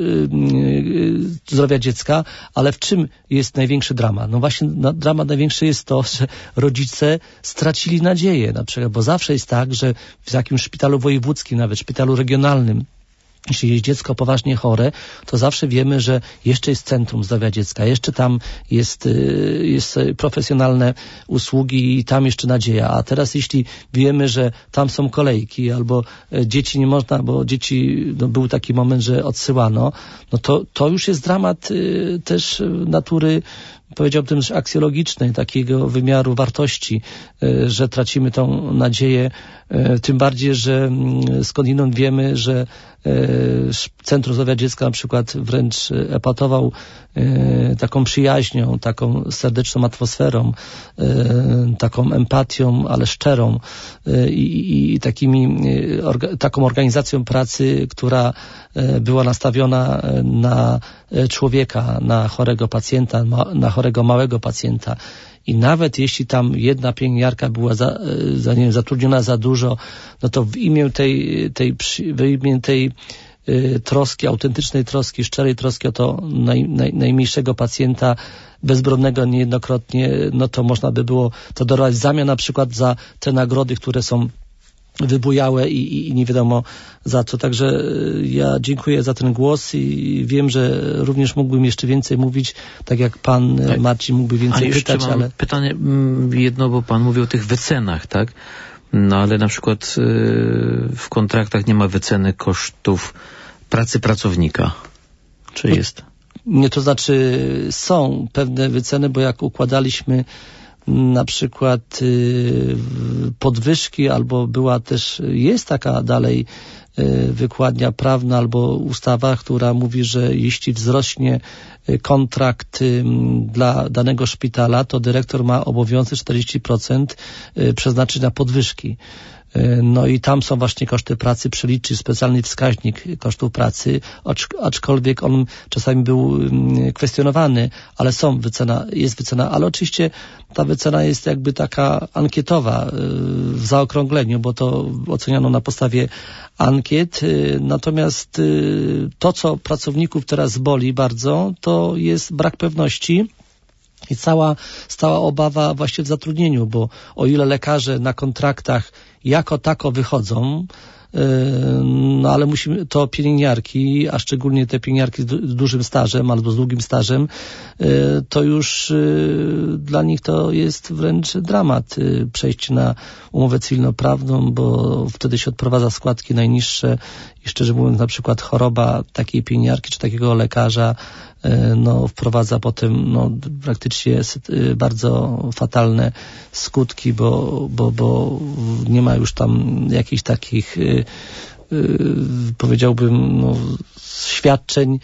Zdrowia Dziecka, ale w czym jest największy dramat? No właśnie dramat największy jest to, że rodzice stracili nadzieję na przykład, bo zawsze jest tak, że w jakimś szpitalu wojewódzkim, nawet szpitalu regionalnym, jeśli jest dziecko poważnie chore, to zawsze wiemy, że jeszcze jest Centrum Zdrowia Dziecka, jeszcze tam jest profesjonalne usługi i tam jeszcze nadzieja. A teraz jeśli wiemy, że tam są kolejki albo dzieci nie można, bo dzieci, no był taki moment, że odsyłano, no to już jest dramat też natury, powiedziałbym, że aksjologicznej, takiego wymiaru wartości, że tracimy tą nadzieję, tym bardziej, że skądinąd wiemy, że Centrum Zdrowia Dziecka na przykład wręcz epatował taką przyjaźnią, taką serdeczną atmosferą, taką empatią, ale szczerą i taką organizacją pracy, która była nastawiona na człowieka, na chorego pacjenta, na chorego małego pacjenta. I nawet jeśli tam jedna pielęgniarka była zatrudniona za dużo, no to w imię tej troski, autentycznej troski, szczerej troski o to najmniejszego pacjenta, bezbronnego niejednokrotnie, no to można by było to darować w zamian na przykład za te nagrody, które są wybujałe i nie wiadomo za co. Także ja dziękuję za ten głos i wiem, że również mógłbym jeszcze więcej mówić, tak jak pan Marcin mógłby więcej pytać, ale... Pytanie jedno, bo pan mówi o tych wycenach, tak? No ale na przykład w kontraktach nie ma wyceny kosztów pracy pracownika. Czy jest? Nie, to znaczy są pewne wyceny, bo jak układaliśmy na przykład podwyżki, albo jest taka dalej wykładnia prawna albo ustawa, która mówi, że jeśli wzrośnie kontrakt dla danego szpitala, to dyrektor ma obowiązek 40% przeznaczyć na podwyżki. No i tam są właśnie koszty pracy, przeliczy specjalny wskaźnik kosztów pracy, aczkolwiek on czasami był kwestionowany, ale jest wycena, ale oczywiście ta wycena jest jakby taka ankietowa w zaokrągleniu, bo to oceniano na podstawie ankiet, natomiast to, co pracowników teraz boli bardzo, to jest brak pewności I stała obawa właśnie w zatrudnieniu, bo o ile lekarze na kontraktach jako tako wychodzą, no ale to pielęgniarki, a szczególnie te pielęgniarki z dużym stażem albo z długim stażem, to już dla nich to jest wręcz dramat przejść na umowę cywilnoprawną, bo wtedy się odprowadza składki najniższe i szczerze mówiąc na przykład choroba takiej pielęgniarki czy takiego lekarza no, wprowadza potem no, praktycznie bardzo fatalne skutki, bo nie ma już tam jakichś takich powiedziałbym no, świadczeń,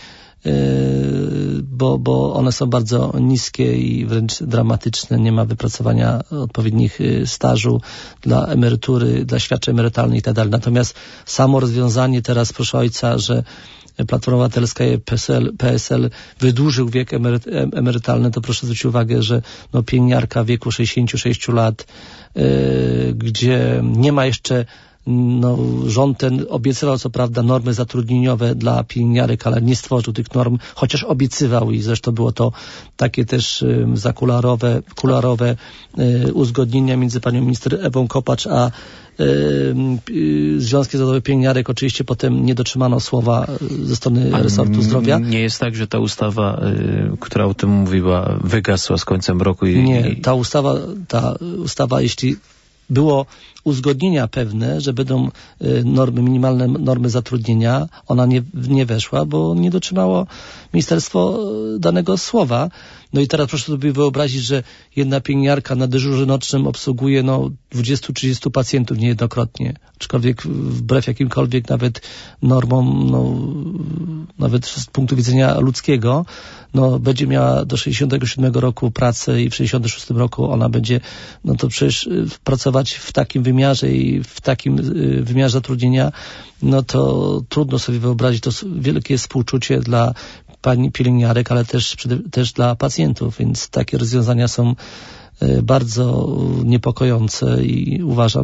bo one są bardzo niskie i wręcz dramatyczne. Nie ma wypracowania odpowiednich stażu dla emerytury, dla świadczeń emerytalnych i tak dalej. Natomiast samo rozwiązanie teraz, proszę ojca, że Platforma Obywatelska i PSL wydłużył wiek emerytalny, to proszę zwrócić uwagę, że no, pielęgniarka w wieku 66 lat, gdzie nie ma jeszcze no, rząd ten obiecywał co prawda normy zatrudnieniowe dla pielęgniarek, ale nie stworzył tych norm, chociaż obiecywał i zresztą było to takie też kuluarowe uzgodnienia między panią minister Ewą Kopacz a Związkiem Zawodowych Pielęgniarek. Oczywiście potem nie dotrzymano słowa ze strony resortu zdrowia. Nie jest tak, że ta ustawa, która o tym mówiła, wygasła z końcem roku? Nie, ta ustawa, jeśli było uzgodnienia pewne, że będą minimalne normy zatrudnienia, ona nie weszła, bo nie dotrzymało ministerstwo danego słowa. No i teraz proszę sobie wyobrazić, że jedna pielęgniarka na dyżurze nocnym obsługuje 20-30 pacjentów niejednokrotnie, aczkolwiek wbrew jakimkolwiek nawet normom, nawet z punktu widzenia ludzkiego, będzie miała do 67 roku pracę i w 66 roku ona będzie, to przecież pracować w takim wymiarze i w takim wymiarze zatrudnienia, to trudno sobie wyobrazić, to wielkie współczucie dla pani pielęgniarek, ale też dla pacjentów, więc takie rozwiązania są bardzo niepokojące i uważam,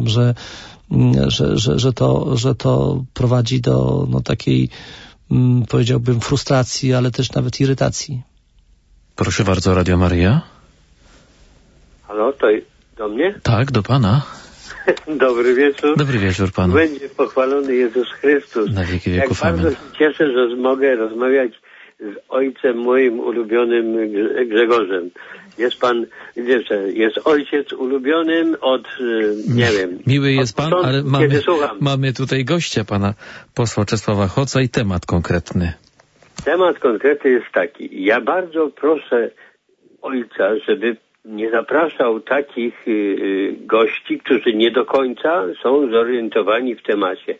że to prowadzi do takiej, powiedziałbym, frustracji, ale też nawet irytacji. Proszę bardzo, Radio Maryja. Halo, to do mnie? Tak, do pana. Dobry wieczór. Dobry wieczór panu. Będzie pochwalony Jezus Chrystus. Na wieki wieków. Jak bardzo się cieszę, że mogę rozmawiać z ojcem moim ulubionym Grzegorzem. Jest pan, jest ojciec ulubionym od, nie wiem. Miły jest pan, ale mamy tutaj gościa, pana posła Czesława Hoca i temat konkretny. Temat konkretny jest taki. Ja bardzo proszę ojca, żeby nie zapraszał takich gości, którzy nie do końca są zorientowani w temacie.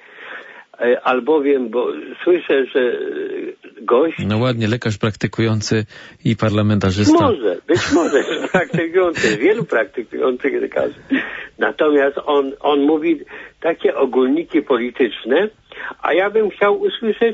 Albowiem, bo słyszę, że gość... No ładnie, lekarz praktykujący i parlamentarzysta. Być może praktykujący, wielu praktykujących lekarzy. Natomiast on mówi takie ogólniki polityczne, a ja bym chciał usłyszeć,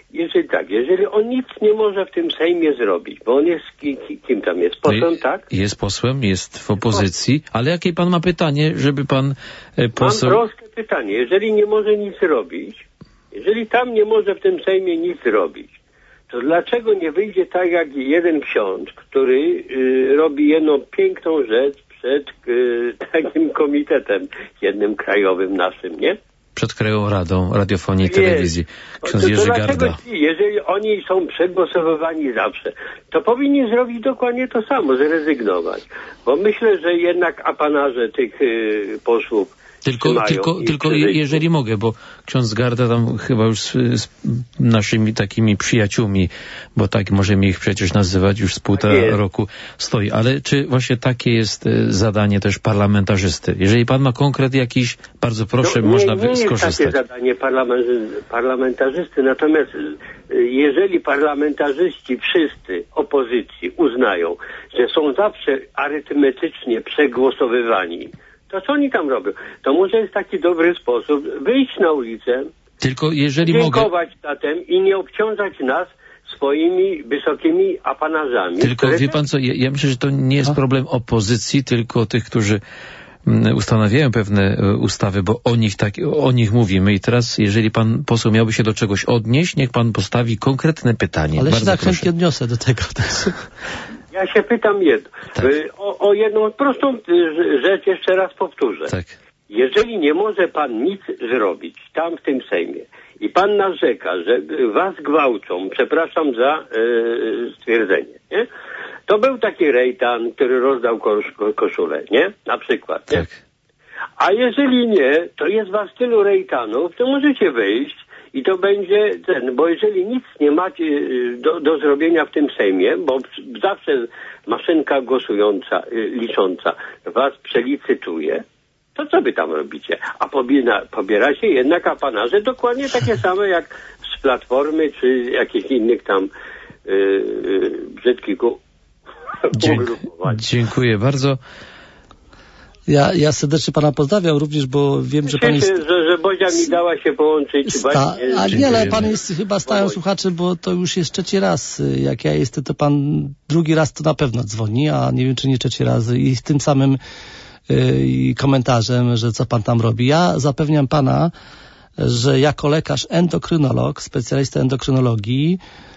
jeżeli on nic nie może w tym Sejmie zrobić, bo on jest, kim tam jest? Posłem, tak? Jest posłem, jest w opozycji, ale jakie pan ma pytanie, żeby pan poseł... Mam proste pytanie, jeżeli nie może nic robić, jeżeli tam nie może w tym Sejmie nic robić, to dlaczego nie wyjdzie tak jak jeden ksiądz, który robi jedną piękną rzecz przed takim komitetem jednym krajowym naszym, nie? Przed Krajową Radą Radiofonii i Telewizji. Ksiądz Jerzy Garda. Jeżeli oni są przegłosowywani zawsze, to powinni zrobić dokładnie to samo, zrezygnować. Bo myślę, że jednak apanarze tych posłów Tylko jeżeli mogę, bo ksiądz Garda tam chyba już z naszymi takimi przyjaciółmi, bo tak możemy ich przecież nazywać, już z półtora roku stoi. Ale czy właśnie takie jest zadanie też parlamentarzysty? Jeżeli pan ma konkret jakiś, bardzo proszę, można skorzystać. Nie jest takie zadanie parlamentarzysty, natomiast jeżeli parlamentarzyści wszyscy opozycji uznają, że są zawsze arytmetycznie przegłosowywani, to co oni tam robią? To może jest taki dobry sposób wyjść na ulicę, tylko jeżeli dziękować zatem i nie obciążać nas swoimi wysokimi apanarzami. Tylko wie pan co, ja myślę, że to nie jest problem opozycji, tylko tych, którzy ustanawiają pewne ustawy, bo o nich mówimy i teraz, jeżeli pan poseł miałby się do czegoś odnieść, niech pan postawi konkretne pytanie. Ale się tak chętnie odniosę do tego. Ja się pytam jedno. Tak. O jedną prostą rzecz jeszcze raz powtórzę. Tak. Jeżeli nie może pan nic zrobić tam w tym Sejmie i pan narzeka, że was gwałcą, przepraszam za stwierdzenie, nie? To był taki Rejtan, który rozdał koszulę, nie? Na przykład, nie? Tak. A jeżeli nie, to jest was tylu Rejtanów, to możecie wyjść i to będzie bo jeżeli nic nie macie do zrobienia w tym Sejmie, bo zawsze maszynka głosująca, licząca was przelicytuje, to co wy tam robicie? A pobieracie jednak apanaże dokładnie takie same jak z Platformy czy jakichś innych tam brzydkich ugrupowań. Dziękuję bardzo. Ja serdecznie pana pozdrawiam również, bo wiem, że pan jest... że Bozia mi dała się połączyć. Ale pan jest chyba stałym słuchaczem, bo to już jest trzeci raz. Jak ja jestem, to pan drugi raz to na pewno dzwoni, a nie wiem, czy nie trzeci raz. I z tym samym komentarzem, że co pan tam robi. Ja zapewniam pana, że jako lekarz endokrynolog, specjalista endokrynologii,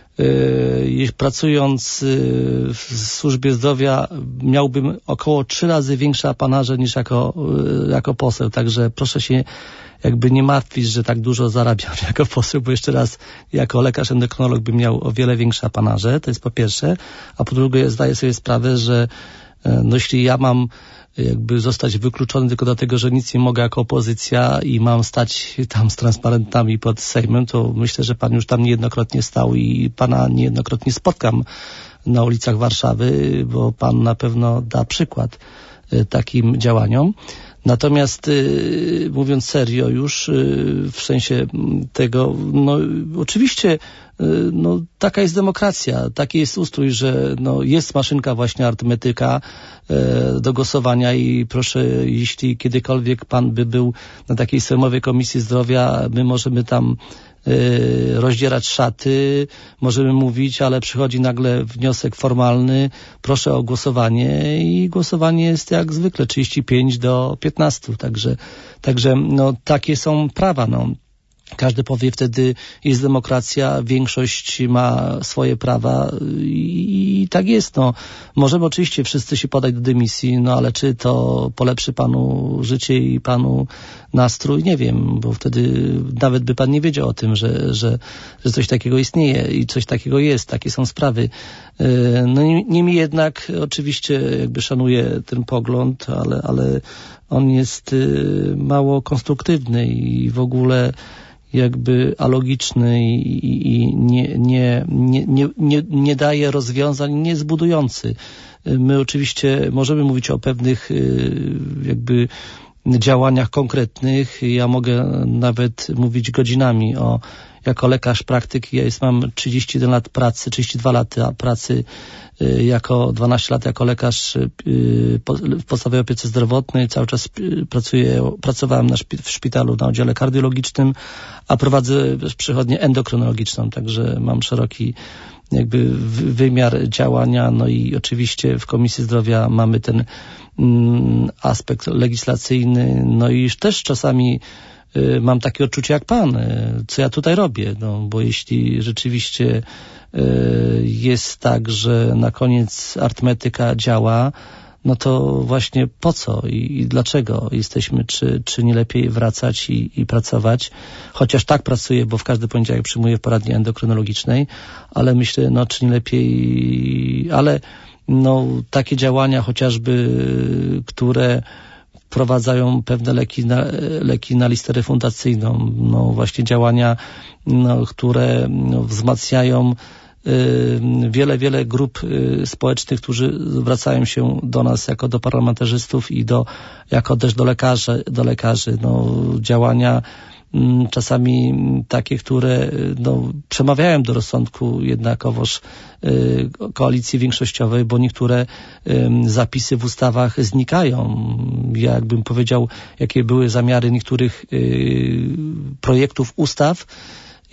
pracując w służbie zdrowia miałbym około 3 razy większe apanaże niż jako poseł, także proszę się jakby nie martwić, że tak dużo zarabiam jako poseł, bo jeszcze raz jako lekarz endokrynolog bym miał o wiele większe apanaże, to jest po pierwsze, a po drugie zdaję sobie sprawę, że jeśli ja mam jakby zostać wykluczony tylko dlatego, że nic nie mogę jako opozycja i mam stać tam z transparentami pod Sejmem, to myślę, że pan już tam niejednokrotnie stał i pana niejednokrotnie spotkam na ulicach Warszawy, bo pan na pewno da przykład takim działaniom. Natomiast mówiąc serio już, w sensie tego, no oczywiście taka jest demokracja, taki jest ustrój, że jest maszynka właśnie arytmetyka do głosowania i proszę, jeśli kiedykolwiek pan by był na takiej sejmowej Komisji Zdrowia, my możemy tam rozdzierać szaty, możemy mówić, ale przychodzi nagle wniosek formalny, proszę o głosowanie i głosowanie jest jak zwykle 35-15, także takie są prawa, Każdy powie wtedy, jest demokracja, większość ma swoje prawa i tak jest. Możemy oczywiście wszyscy się podać do dymisji, ale czy to polepszy panu życie i panu nastrój? Nie wiem, bo wtedy nawet by pan nie wiedział o tym, że coś takiego istnieje i coś takiego jest, takie są sprawy. Niemniej jednak oczywiście jakby szanuję ten pogląd, ale on jest mało konstruktywny i w ogóle jakby alogiczny i nie daje rozwiązań, nie jest budujący. My oczywiście możemy mówić o pewnych jakby działaniach konkretnych. Ja mogę nawet mówić godzinami jako lekarz praktyk. Mam 31 lat pracy, 32 lata pracy 12 lat jako lekarz w podstawowej opiece zdrowotnej. Cały czas pracowałem w szpitalu na oddziale kardiologicznym, a prowadzę przychodnię endokrynologiczną, także mam szeroki jakby wymiar działania, i oczywiście w Komisji Zdrowia mamy ten aspekt legislacyjny, i też czasami mam takie odczucie jak pan, co ja tutaj robię, bo jeśli rzeczywiście jest tak, że na koniec arytmetyka działa, to właśnie po co i dlaczego jesteśmy, czy nie lepiej wracać i pracować, chociaż tak pracuję, bo w każdy poniedziałek przyjmuję w poradni endokrynologicznej, ale myślę, czy nie lepiej, ale takie działania chociażby, które wprowadzają pewne leki na listę refundacyjną, właśnie działania, które wzmacniają wiele grup społecznych, którzy zwracają się do nas jako do parlamentarzystów i jako też do lekarzy. Działania czasami takie, które przemawiają do rozsądku jednakowoż koalicji większościowej, bo niektóre zapisy w ustawach znikają. Ja jakbym powiedział, jakie były zamiary niektórych projektów ustaw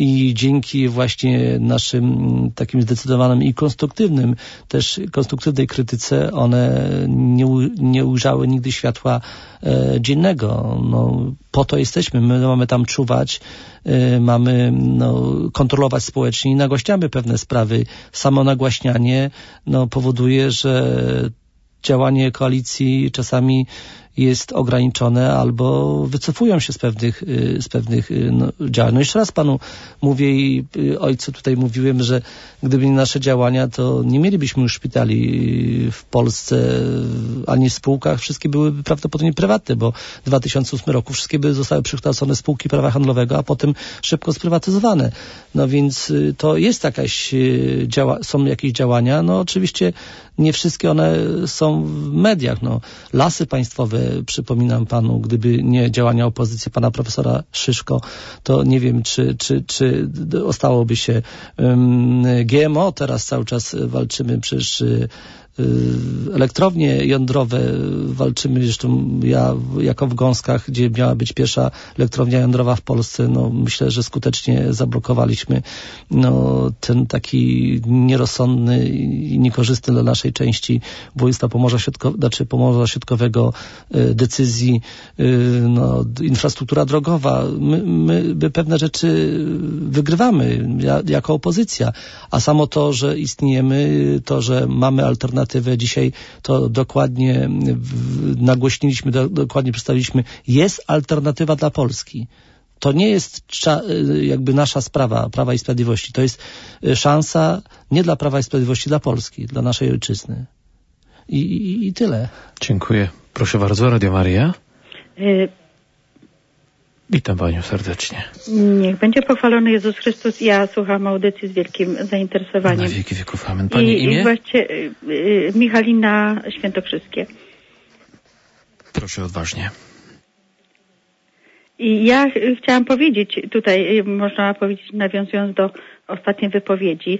i dzięki właśnie naszym takim zdecydowanym i konstruktywnej krytyce one nie ujrzały nigdy światła dziennego. No, po to jesteśmy. My mamy tam czuwać, mamy kontrolować społecznie i nagłaśniamy pewne sprawy. Samo nagłaśnianie powoduje, że działanie koalicji czasami jest ograniczone albo wycofują się z pewnych działań. No jeszcze raz panu mówię i ojcu tutaj mówiłem, że gdyby nie nasze działania, to nie mielibyśmy już szpitali w Polsce ani w spółkach. Wszystkie byłyby prawdopodobnie prywatne, bo w 2008 roku wszystkie zostały przekształcone w spółki prawa handlowego, a potem szybko sprywatyzowane. No więc to jest są jakieś działania. No oczywiście nie wszystkie one są w mediach. No, Lasy Państwowe, przypominam panu, gdyby nie działania opozycji pana profesora Szyszko, to nie wiem, czy ostałoby się GMO. Teraz cały czas walczymy, przecież elektrownie jądrowe walczymy, zresztą ja jako w Gąskach, gdzie miała być pierwsza elektrownia jądrowa w Polsce, myślę, że skutecznie zablokowaliśmy ten taki nierozsądny i niekorzystny dla naszej części województwa Pomorza Środkowego decyzji, infrastruktura drogowa. My pewne rzeczy wygrywamy jako opozycja, a samo to, że istniejemy, to, że mamy alternatywę, dzisiaj to dokładnie nagłośniliśmy, dokładnie przedstawiliśmy, jest alternatywa dla Polski. To nie jest jakby nasza sprawa Prawa i Sprawiedliwości. To jest szansa nie dla Prawa i Sprawiedliwości, dla Polski, dla naszej ojczyzny. I tyle. Dziękuję. Proszę bardzo, Radio Maryja. Witam panią serdecznie. Niech będzie pochwalony Jezus Chrystus. Ja słucham audycji z wielkim zainteresowaniem. Na wieki wieków. Amen. Pani imię? I właśnie Michalina Świętokrzyskie. Proszę odważnie. I ja chciałam powiedzieć tutaj, można powiedzieć, nawiązując do ostatniej wypowiedzi,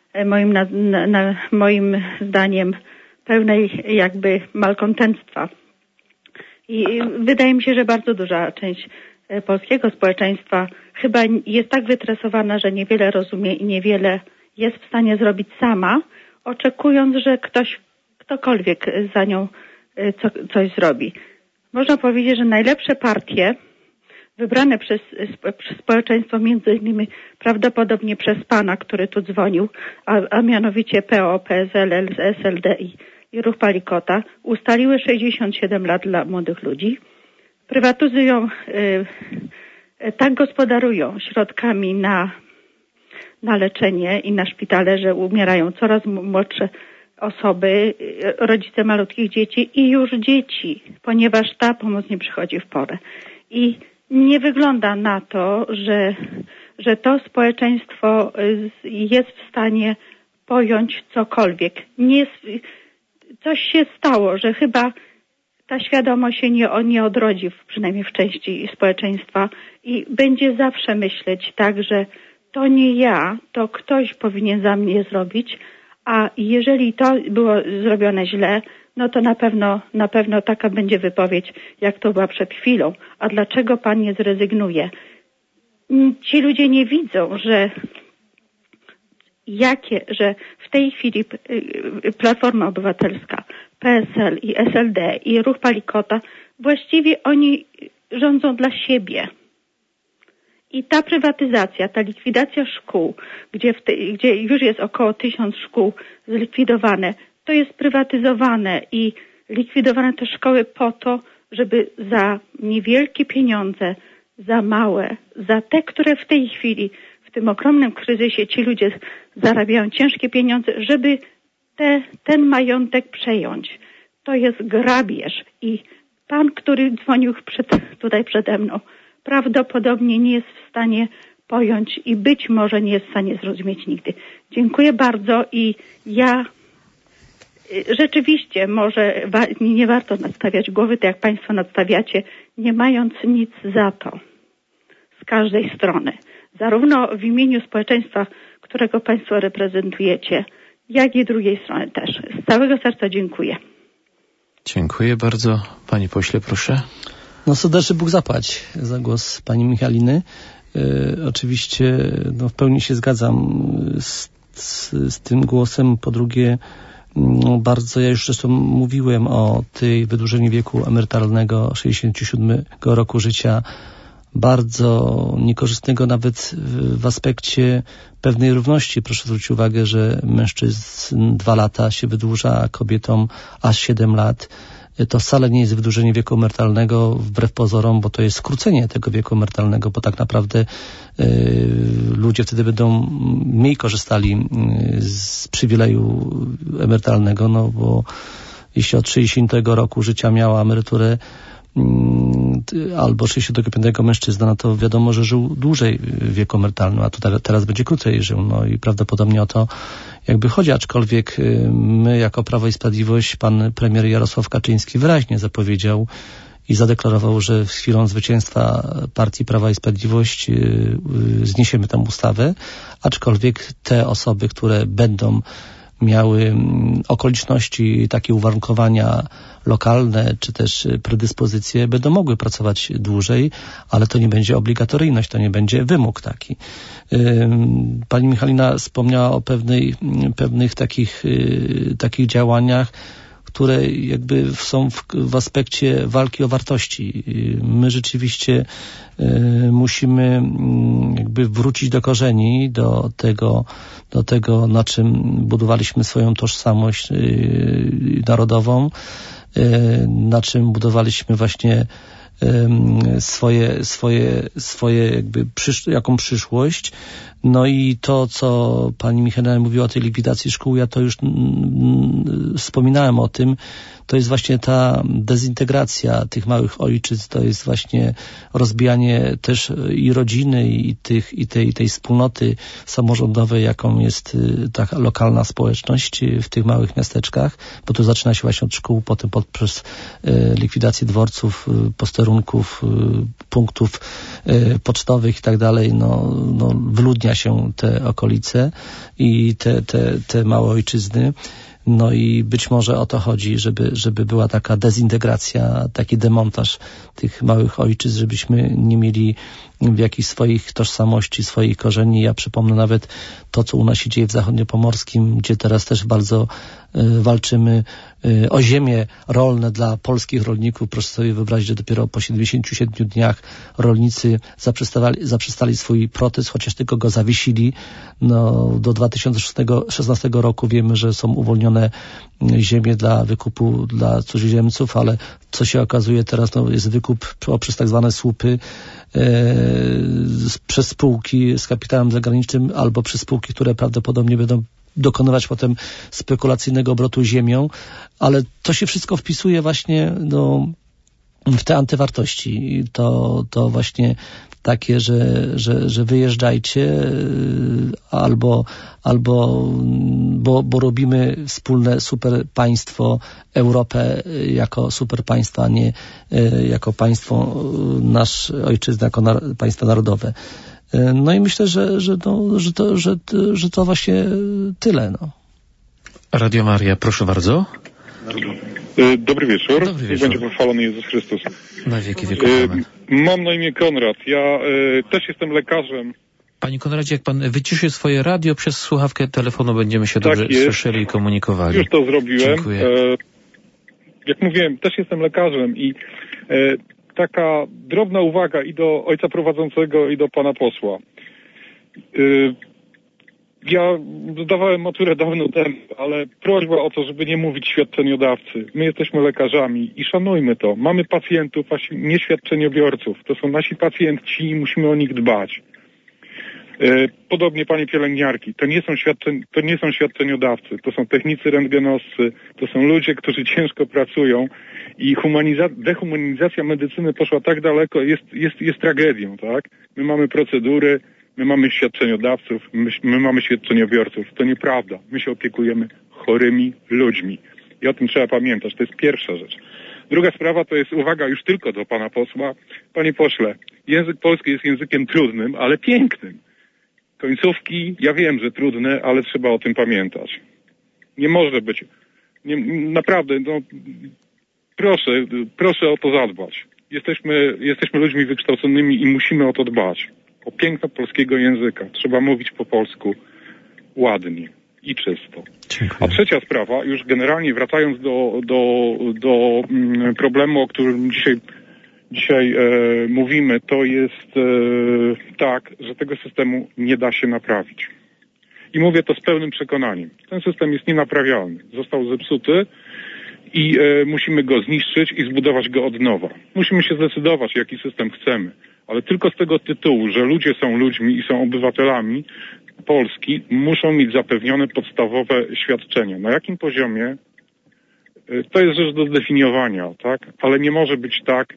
moim zdaniem pełnej jakby malkontentstwa. I wydaje mi się, że bardzo duża część polskiego społeczeństwa chyba jest tak wytresowana, że niewiele rozumie i niewiele jest w stanie zrobić sama, oczekując, że ktokolwiek za nią coś zrobi. Można powiedzieć, że najlepsze partie wybrane przez społeczeństwo, między innymi prawdopodobnie przez pana, który tu dzwonił, a mianowicie PO, PSL, SLD i Ruch Palikota, ustaliły 67 lat dla młodych ludzi. Prywatyzują, tak gospodarują środkami na leczenie i na szpitale, że umierają coraz młodsze osoby, rodzice malutkich dzieci i już dzieci, ponieważ ta pomoc nie przychodzi w porę. I nie wygląda na to, że to społeczeństwo jest w stanie pojąć cokolwiek. Coś się stało, że chyba ta świadomość się nie odrodzi, przynajmniej w części społeczeństwa, i będzie zawsze myśleć tak, że to nie ja, to ktoś powinien za mnie zrobić, a jeżeli to było zrobione źle, no to na pewno taka będzie wypowiedź, jak to była przed chwilą. A dlaczego pan nie zrezygnuje? Ci ludzie nie widzą, że w tej chwili Platforma Obywatelska, PSL i SLD i Ruch Palikota, właściwie oni rządzą dla siebie. I ta prywatyzacja, ta likwidacja szkół, gdzie już jest około 1000 szkół zlikwidowane, to jest prywatyzowane i likwidowane te szkoły po to, żeby za niewielkie pieniądze, za małe, za te, które w tej chwili, w tym ogromnym kryzysie ci ludzie zarabiają ciężkie pieniądze, żeby ten majątek przejąć. To jest grabież i pan, który dzwonił tutaj przede mną, prawdopodobnie nie jest w stanie pojąć i być może nie jest w stanie zrozumieć nigdy. Dziękuję bardzo i ja rzeczywiście może nie warto nadstawiać głowy, tak jak państwo nadstawiacie, nie mając nic za to z każdej strony. Zarówno w imieniu społeczeństwa, którego państwo reprezentujecie, jak i drugiej strony też. Z całego serca dziękuję. Dziękuję bardzo. Pani pośle, proszę. Serdecznie Bóg zapłać za głos pani Michaliny. oczywiście w pełni się zgadzam z tym głosem. Po drugie, bardzo, ja już zresztą mówiłem o tej wydłużeniu wieku emerytalnego 67 roku życia, bardzo niekorzystnego nawet w aspekcie pewnej równości. Proszę zwrócić uwagę, że mężczyzn 2 lata się wydłuża, a kobietom aż 7 lat. To wcale nie jest wydłużenie wieku emerytalnego wbrew pozorom, bo to jest skrócenie tego wieku emerytalnego, bo tak naprawdę ludzie wtedy będą mniej korzystali z przywileju emerytalnego, bo jeśli od 60 roku życia miała emeryturę albo 65 mężczyzna, no to wiadomo, że żył dłużej w wieku emerytalnym, a tu teraz będzie krócej żył. I prawdopodobnie o to jakby chodzi, aczkolwiek my jako Prawo i Sprawiedliwość, pan premier Jarosław Kaczyński wyraźnie zapowiedział i zadeklarował, że z chwilą zwycięstwa partii Prawa i Sprawiedliwość zniesiemy tę ustawę, aczkolwiek te osoby, które będą miały okoliczności, takie uwarunkowania lokalne, czy też predyspozycje, będą mogły pracować dłużej, ale to nie będzie obligatoryjność, to nie będzie wymóg taki. Pani Michalina wspomniała o pewnych takich działaniach, które jakby są w aspekcie walki o wartości. My rzeczywiście musimy jakby wrócić do korzeni, do tego, na czym budowaliśmy swoją tożsamość narodową, na czym budowaliśmy właśnie swoje jakby jaką przyszłość. I to, co pani Michalina mówiła o tej likwidacji szkół, ja to już wspominałem o tym, to jest właśnie ta dezintegracja tych małych ojczyzn, to jest właśnie rozbijanie też i rodziny, i tej wspólnoty samorządowej, jaką jest ta lokalna społeczność w tych małych miasteczkach, bo to zaczyna się właśnie od szkół, potem poprzez likwidację dworców, posterunków, punktów pocztowych i tak dalej, wyludnia się te okolice i te małe ojczyzny. I być może o to chodzi, żeby była taka dezintegracja, taki demontaż tych małych ojczyzn, żebyśmy nie mieli w jakichś swoich tożsamości, swoich korzeni. Ja przypomnę nawet to, co u nas się dzieje w Zachodniopomorskim, gdzie teraz też bardzo walczymy o ziemię rolne dla polskich rolników. Proszę sobie wyobrazić, że dopiero po 77 dniach rolnicy zaprzestali swój protest, chociaż tylko go zawiesili. Do 2016 roku wiemy, że są uwolnione ziemie dla wykupu dla cudzoziemców, ale co się okazuje teraz, jest wykup poprzez tak zwane słupy przez spółki z kapitałem zagranicznym albo przez spółki, które prawdopodobnie będą dokonywać potem spekulacyjnego obrotu ziemią, ale to się wszystko wpisuje właśnie w te antywartości. To właśnie takie, że wyjeżdżajcie bo robimy wspólne super państwo, Europę jako super państwo, a nie jako państwo ojczyzna, jako państwo narodowe. I myślę, że to właśnie tyle. Radio Maria, proszę bardzo. Dobry wieczór. Dobry wieczór. Będzie pochwalony Jezus Chrystus. Na wieki wieków. Amen. Mam na imię Konrad. Ja też jestem lekarzem. Panie Konradzie, jak pan wyciszy swoje radio, przez słuchawkę telefonu będziemy się dobrze słyszeli i komunikowali. Już to zrobiłem. Dziękuję. Jak mówiłem, też jestem lekarzem i taka drobna uwaga i do ojca prowadzącego, i do pana posła. Ja zdawałem maturę dawno temu, ale prośba o to, żeby nie mówić świadczeniodawcy. My jesteśmy lekarzami i szanujmy to. Mamy pacjentów, a nie świadczeniobiorców. To są nasi pacjenci i musimy o nich dbać. Podobnie panie pielęgniarki. To nie są świadczeniodawcy. To są technicy rentgenoscy. To są ludzie, którzy ciężko pracują i dehumanizacja medycyny poszła tak daleko, jest tragedią, tak? My mamy procedury, my mamy świadczeniodawców, my mamy świadczeniobiorców. To nieprawda. My się opiekujemy chorymi ludźmi. I o tym trzeba pamiętać. To jest pierwsza rzecz. Druga sprawa to jest uwaga już tylko do pana posła. Panie pośle, język polski jest językiem trudnym, ale pięknym. Końcówki, ja wiem, że trudne, ale trzeba o tym pamiętać. Nie może być. Naprawdę, proszę o to zadbać. Jesteśmy ludźmi wykształconymi i musimy o to dbać. o piękno polskiego języka. Trzeba mówić po polsku ładnie i czysto. Dziękuję. A trzecia sprawa, już generalnie wracając do problemu, o którym dzisiaj mówimy, to jest tak, że tego systemu nie da się naprawić. I mówię to z pełnym przekonaniem. Ten system jest nienaprawialny. Został zepsuty i musimy go zniszczyć i zbudować go od nowa. Musimy się zdecydować, jaki system chcemy. Ale tylko z tego tytułu, że ludzie są ludźmi i są obywatelami Polski, muszą mieć zapewnione podstawowe świadczenia. Na jakim poziomie? To jest rzecz do zdefiniowania, tak? Ale nie może być tak,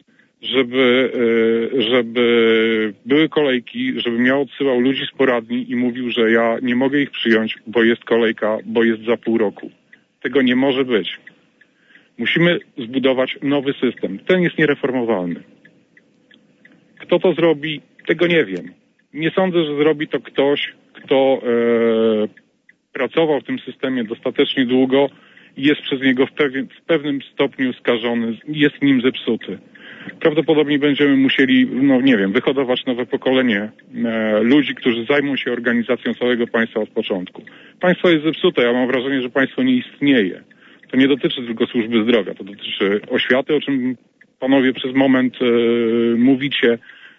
żeby były kolejki, żebym ja odsyłał ludzi z poradni i mówił, że ja nie mogę ich przyjąć, bo jest kolejka, bo jest za pół roku. Tego nie może być. Musimy zbudować nowy system. Ten jest niereformowalny. Kto to zrobi? Tego nie wiem. Nie sądzę, że zrobi to ktoś, kto pracował w tym systemie dostatecznie długo i jest przez niego w pewnym stopniu skażony, jest nim zepsuty. Prawdopodobnie będziemy musieli, wyhodować nowe pokolenie ludzi, którzy zajmą się organizacją całego państwa od początku. Państwo jest zepsute. Ja mam wrażenie, że państwo nie istnieje. To nie dotyczy tylko służby zdrowia, to dotyczy oświaty, o czym panowie przez moment mówicie.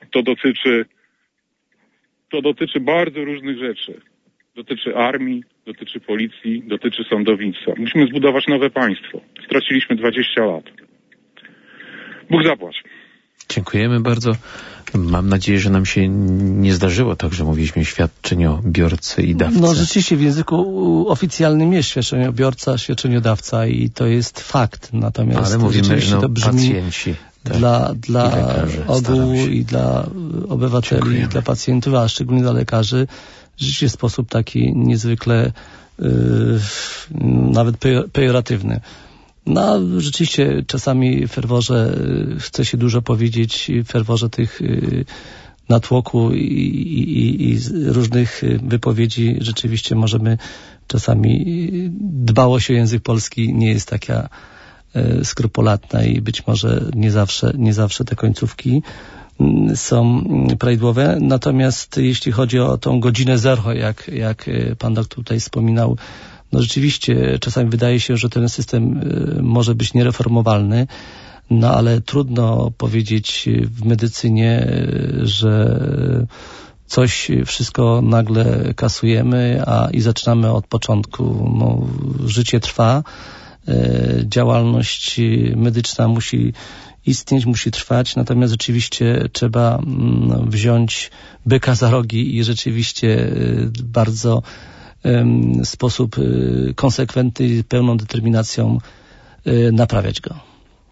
To dotyczy bardzo różnych rzeczy. Dotyczy armii, dotyczy policji, dotyczy sądownictwa. Musimy zbudować nowe państwo. Straciliśmy 20 lat. Bóg zapłać. Dziękujemy bardzo. Mam nadzieję, że nam się nie zdarzyło tak, że mówiliśmy świadczeniobiorcy i dawcy. No rzeczywiście w języku oficjalnym jest świadczeniobiorca, świadczeniodawca i to jest fakt. Natomiast ale mówimy, to brzmi pacjenci. Tak? Dla ogółu i dla obywateli, Dziękujemy. i dla pacjentów, a szczególnie dla lekarzy, rzeczywiście w sposób taki niezwykle nawet pejoratywny. No, rzeczywiście czasami w ferworze chce się dużo powiedzieć, w ferworze tych natłoku i różnych wypowiedzi rzeczywiście możemy czasami dbałość o język polski nie jest taka skrupulatna i być może nie zawsze te końcówki są prawidłowe. Natomiast jeśli chodzi o tą godzinę zero, jak pan doktor tutaj wspominał, no rzeczywiście czasami wydaje się, że ten system może być niereformowalny, no ale trudno powiedzieć w medycynie, że coś wszystko nagle kasujemy, i zaczynamy od początku. No, życie trwa, działalność medyczna musi istnieć, musi trwać, natomiast rzeczywiście trzeba wziąć byka za rogi i rzeczywiście bardzo w sposób konsekwentny i pełną determinacją naprawiać go.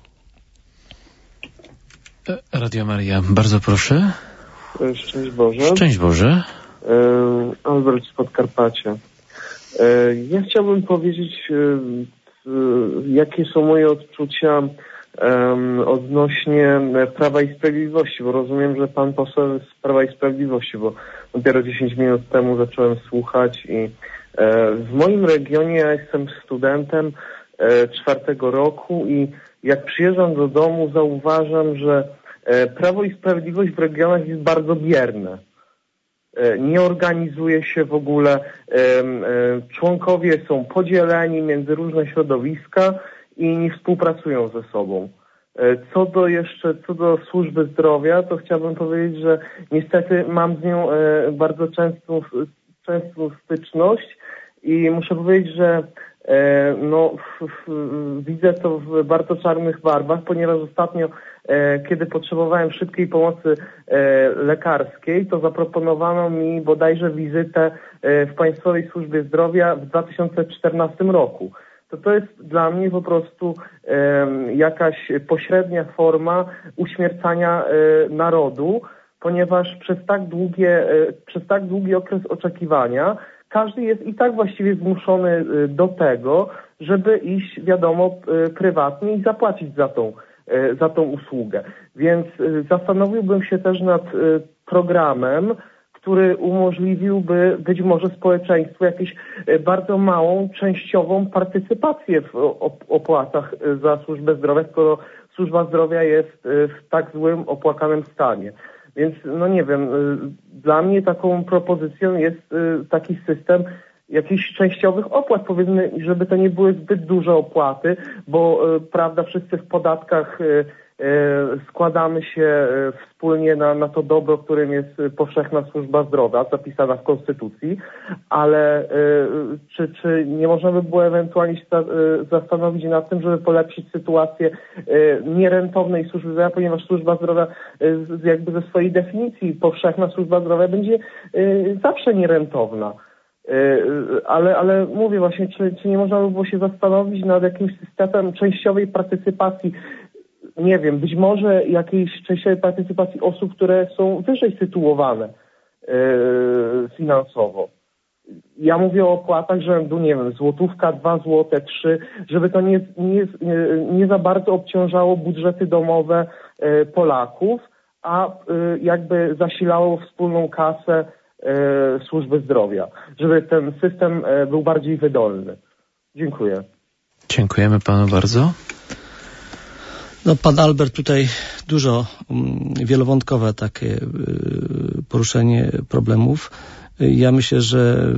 Radio Maria, bardzo proszę. Szczęść Boże. Szczęść Boże. Albert z Podkarpacia. Ja chciałbym powiedzieć, jakie są moje odczucia odnośnie Prawa i Sprawiedliwości, bo rozumiem, że pan poseł z Prawa i Sprawiedliwości, bo dopiero 10 minut temu zacząłem słuchać i w moim regionie ja jestem studentem 4. roku i jak przyjeżdżam do domu, zauważam, że Prawo i Sprawiedliwość w regionach jest bardzo bierne. Nie organizuje się w ogóle, członkowie są podzieleni między różne środowiska i nie współpracują ze sobą. Co do służby zdrowia, to chciałbym powiedzieć, że niestety mam z nią bardzo częstą styczność i muszę powiedzieć, że widzę to w bardzo czarnych barwach, ponieważ ostatnio, kiedy potrzebowałem szybkiej pomocy lekarskiej, to zaproponowano mi bodajże wizytę w Państwowej Służbie Zdrowia w 2014 roku. To jest dla mnie po prostu jakaś pośrednia forma uśmiercania narodu, ponieważ przez tak długi okres oczekiwania każdy jest i tak właściwie zmuszony do tego, żeby iść, wiadomo, prywatnie i zapłacić za tą usługę. Więc zastanowiłbym się też nad programem, który umożliwiłby być może społeczeństwu jakąś bardzo małą, częściową partycypację w opłatach za służbę zdrowia, skoro służba zdrowia jest w tak złym, opłakanym stanie. Więc no nie wiem, dla mnie taką propozycją jest taki system jakichś częściowych opłat, powiedzmy, żeby to nie były zbyt duże opłaty, bo prawda, wszyscy w podatkach składamy się wspólnie na to dobro, którym jest powszechna służba zdrowia, zapisana w Konstytucji, ale czy nie można by było ewentualnie się zastanowić nad tym, żeby polepszyć sytuację nierentownej służby zdrowia, ponieważ służba zdrowia jakby ze swojej definicji powszechna służba zdrowia będzie zawsze nierentowna. Ale mówię właśnie, czy nie można by było się zastanowić nad jakimś systemem częściowej partycypacji, nie wiem, być może jakiejś częściowej partycypacji osób, które są wyżej sytuowane finansowo. Ja mówię o opłatach rzędu, nie wiem, złotówka, 2 złote, 3, żeby to nie za bardzo obciążało budżety domowe Polaków, a jakby zasilało wspólną kasę służby zdrowia, żeby ten system był bardziej wydolny. Dziękuję. Dziękujemy panu bardzo. No, pan Albert tutaj dużo wielowątkowe takie poruszenie problemów. Ja myślę, że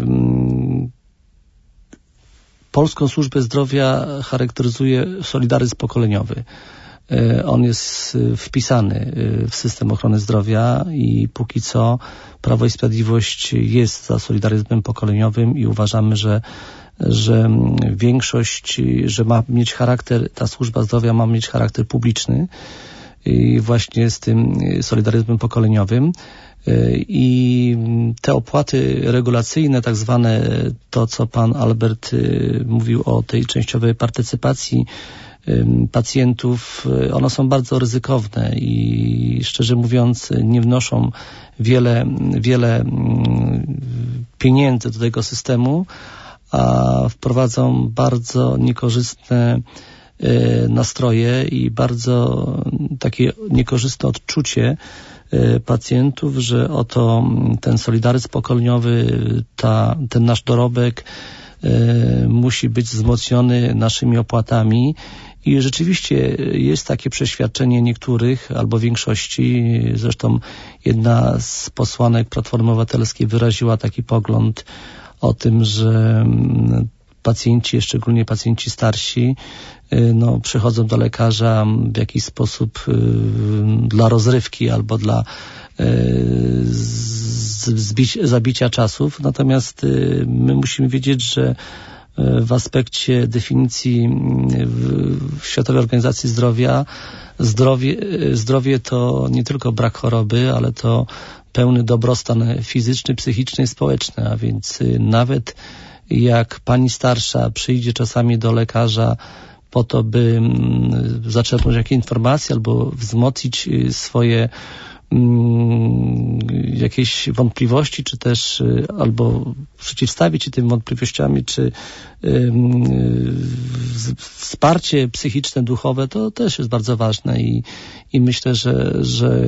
polską służbę zdrowia charakteryzuje solidaryzm pokoleniowy. On jest wpisany w system ochrony zdrowia i póki co Prawo i Sprawiedliwość jest za solidaryzmem pokoleniowym i uważamy, że większość, że ma mieć charakter, ta służba zdrowia ma mieć charakter publiczny i właśnie z tym solidaryzmem pokoleniowym. I te opłaty regulacyjne, tak zwane, to co pan Albert mówił o tej częściowej partycypacji pacjentów, one są bardzo ryzykowne i szczerze mówiąc nie wnoszą wiele pieniędzy do tego systemu, a wprowadzą bardzo niekorzystne nastroje i bardzo takie niekorzystne odczucie pacjentów, że oto ten solidaryzm pokoleniowy, ten nasz dorobek musi być wzmocniony naszymi opłatami. I rzeczywiście jest takie przeświadczenie niektórych albo większości, zresztą jedna z posłanek Platformy Obywatelskiej wyraziła taki pogląd o tym, że pacjenci, szczególnie pacjenci starsi, przychodzą do lekarza w jakiś sposób dla rozrywki albo dla zabicia czasów. Natomiast my musimy wiedzieć, że w aspekcie definicji Światowej Organizacji Zdrowia zdrowie to nie tylko brak choroby, ale to pełny dobrostan fizyczny, psychiczny i społeczny, a więc nawet jak pani starsza przyjdzie czasami do lekarza po to, by zaczerpnąć jakieś informacje albo wzmocnić swoje jakieś wątpliwości, czy też albo przeciwstawić się tym wątpliwościami, czy wsparcie psychiczne, duchowe, to też jest bardzo ważne i myślę, że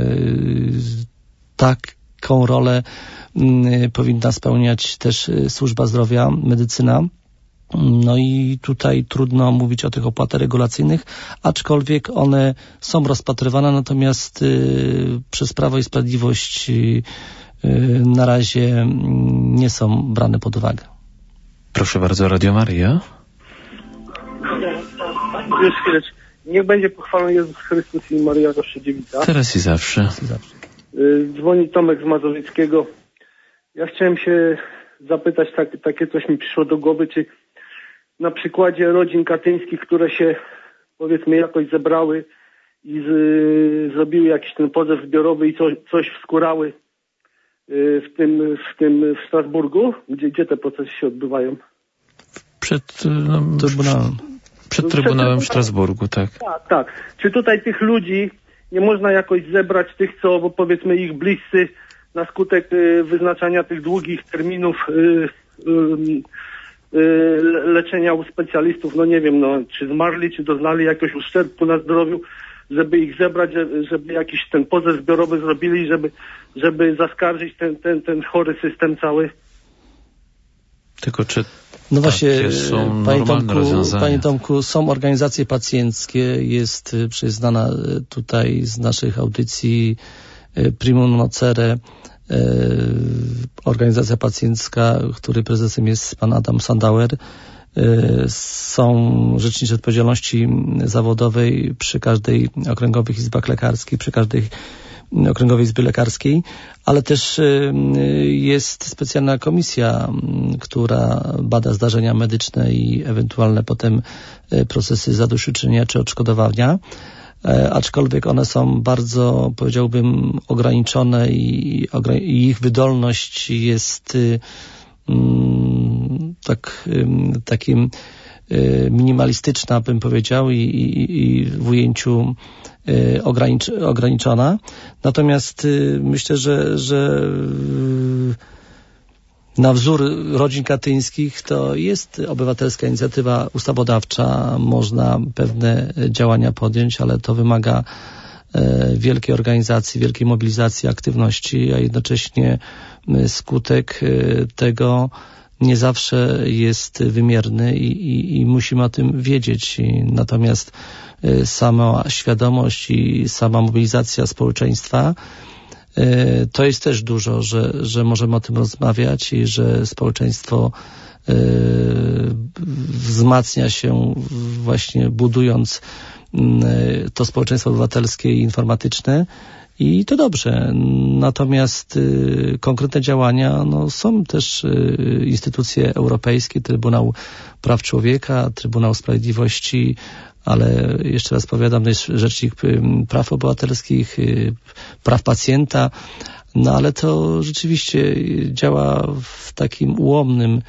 taką rolę powinna spełniać też służba zdrowia, medycyna. No i tutaj trudno mówić o tych opłatach regulacyjnych, aczkolwiek one są rozpatrywane, natomiast przez Prawo i Sprawiedliwość na razie nie są brane pod uwagę. Proszę bardzo, Radio Maryja. Już chwileczkę. Niech będzie pochwalony Jezus Chrystus i Maryja Rozszydziewica. Teraz i zawsze. Dzwoni Tomek z Mazowieckiego. Ja chciałem się zapytać, takie coś mi przyszło do głowy, czy na przykładzie rodzin katyńskich, które się powiedzmy jakoś zebrały i zrobiły jakiś ten pozew zbiorowy i coś wskórały w Strasburgu, gdzie te procesy się odbywają? Przed Trybunałem. Przed Trybunałem w Strasburgu, tak. Tak. Czy tutaj tych ludzi nie można jakoś zebrać, tych co powiedzmy ich bliscy na skutek wyznaczania tych długich terminów leczenia u specjalistów, nie wiem, czy zmarli, czy doznali jakiegoś uszczerbku na zdrowiu, żeby ich zebrać, żeby jakiś ten pozew zbiorowy zrobili, żeby zaskarżyć ten chory system cały. Tylko czy właśnie, są normalne rozwiązania? Panie Tomku, są organizacje pacjenckie, jest przyznana tutaj z naszych audycji Primum Nocere, organizacja pacjencka, której prezesem jest pan Adam Sandauer, są rzecznicy odpowiedzialności zawodowej przy każdej okręgowych izbach lekarskich, przy każdej Okręgowej Izby Lekarskiej, ale też jest specjalna komisja, która bada zdarzenia medyczne i ewentualne potem procesy zadośćuczynienia czy odszkodowania, aczkolwiek one są bardzo, powiedziałbym, ograniczone i ich wydolność jest takim minimalistyczna, bym powiedział, i w ujęciu ograniczona. Natomiast myślę, że na wzór rodzin katyńskich to jest obywatelska inicjatywa ustawodawcza. Można pewne działania podjąć, ale to wymaga wielkiej organizacji, wielkiej mobilizacji, aktywności, a jednocześnie skutek tego nie zawsze jest wymierny i musimy o tym wiedzieć. Natomiast sama świadomość i sama mobilizacja społeczeństwa to jest też dużo, że możemy o tym rozmawiać i że społeczeństwo wzmacnia się właśnie budując to społeczeństwo obywatelskie i informatyczne. I to dobrze. Natomiast konkretne działania, są też instytucje europejskie, Trybunał Praw Człowieka, Trybunał Sprawiedliwości, ale jeszcze raz powiadam, jest Rzecznik Praw Obywatelskich, Praw Pacjenta, ale to rzeczywiście działa w takim ułomnym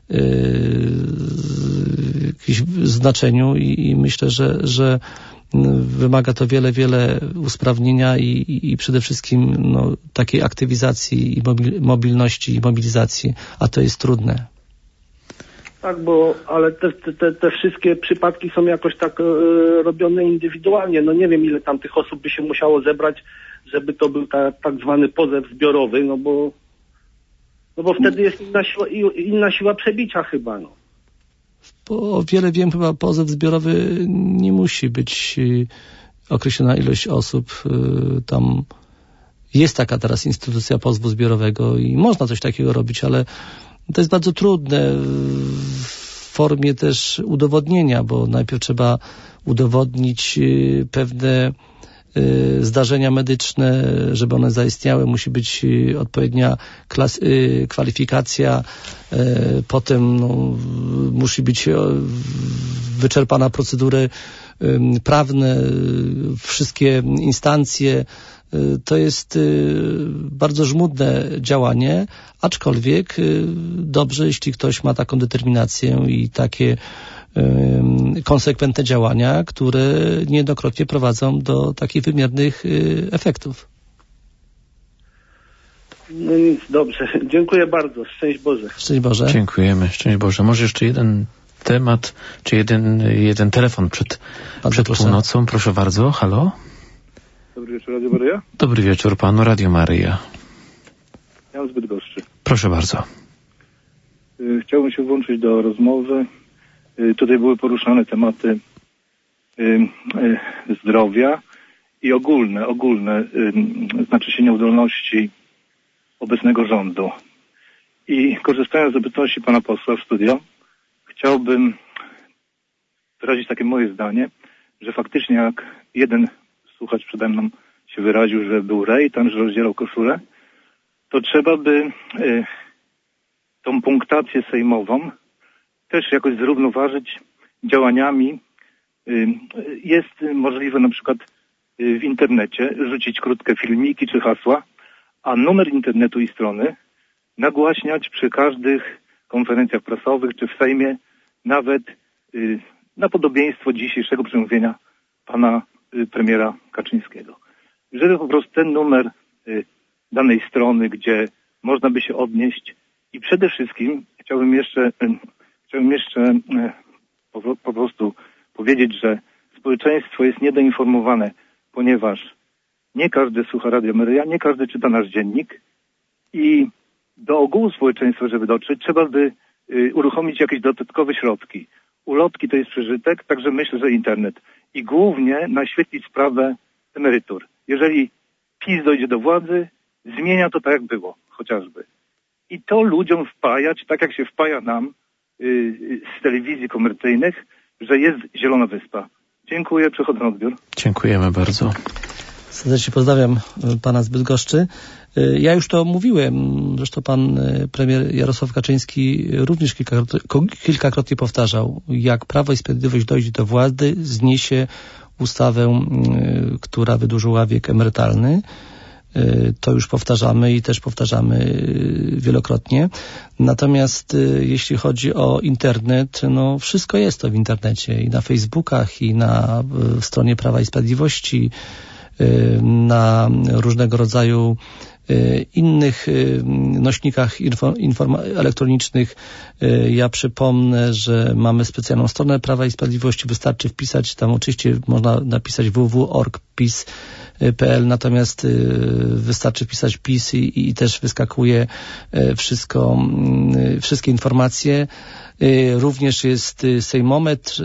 jakimś znaczeniu i myślę, że wymaga to wiele usprawnienia i przede wszystkim takiej aktywizacji i mobilności i mobilizacji, a to jest trudne. Tak, ale te wszystkie przypadki są jakoś tak robione indywidualnie. Nie wiem, ile tam tych osób by się musiało zebrać, żeby to był tak zwany pozew zbiorowy, bo wtedy jest inna siła przebicia chyba, O wiele wiem, chyba pozew zbiorowy nie musi być określona ilość osób. Tam jest taka teraz instytucja pozwu zbiorowego i można coś takiego robić, ale to jest bardzo trudne w formie też udowodnienia, bo najpierw trzeba udowodnić pewne zdarzenia medyczne, żeby one zaistniały, musi być odpowiednia kwalifikacja, potem musi być wyczerpana procedury prawne, wszystkie instancje. To jest bardzo żmudne działanie, aczkolwiek dobrze, jeśli ktoś ma taką determinację i takie konsekwentne działania, które niejednokrotnie prowadzą do takich wymiernych efektów. No nic, dobrze. Dziękuję bardzo. Szczęść Boże. Szczęść Boże. Dziękujemy. Szczęść Boże. Może jeszcze jeden temat, czy jeden telefon przed północą. Proszę bardzo. Halo? Dobry wieczór, Radio Maryja. Dobry wieczór panu, Radio Maryja. Jan z Bydgoszczy. Proszę bardzo. Chciałbym się włączyć do rozmowy. Tutaj były poruszane tematy zdrowia i ogólne znaczy się nieudolności obecnego rządu. I korzystając z obecności pana posła w studio, chciałbym wyrazić takie moje zdanie, że faktycznie jak jeden słuchacz przede mną się wyraził, że był rejtan, że rozdzierał koszulę, to trzeba by tą punktację sejmową też jakoś zrównoważyć działaniami. Jest możliwe na przykład w internecie rzucić krótkie filmiki czy hasła, a numer internetu i strony nagłaśniać przy każdych konferencjach prasowych czy w Sejmie, nawet na podobieństwo dzisiejszego przemówienia pana premiera Kaczyńskiego. Żeby po prostu ten numer danej strony, gdzie można by się odnieść i przede wszystkim chciałbym jeszcze po prostu powiedzieć, że społeczeństwo jest niedoinformowane, ponieważ nie każdy słucha Radia Maryja, nie każdy czyta nasz dziennik i do ogółu społeczeństwa, żeby dotrzeć, trzeba by uruchomić jakieś dodatkowe środki. Ulotki to jest przeżytek, także myślę, że internet. I głównie naświetlić sprawę emerytur. Jeżeli PiS dojdzie do władzy, zmienia to tak jak było, chociażby. I to ludziom wpajać, tak jak się wpaja nam z telewizji komercyjnych, że jest Zielona Wyspa. Dziękuję, przechodzę na odbiór. Dziękujemy bardzo. Serdecznie pozdrawiam pana z Bydgoszczy. Ja już to mówiłem, zresztą pan premier Jarosław Kaczyński również kilkakrotnie powtarzał, jak Prawo i Sprawiedliwość dojdzie do władzy, zniesie ustawę, która wydłużyła wiek emerytalny. To już powtarzamy i też powtarzamy wielokrotnie. Natomiast jeśli chodzi o internet, no wszystko jest to w internecie i na Facebookach, i na stronie Prawa i Sprawiedliwości, na różnego rodzaju innych nośnikach elektronicznych. Ja przypomnę, że mamy specjalną stronę Prawa i Sprawiedliwości. Wystarczy wpisać, tam oczywiście można napisać www.org.pis.pl, natomiast wystarczy wpisać PiS i też wyskakuje wszystkie informacje. Również jest sejmometr.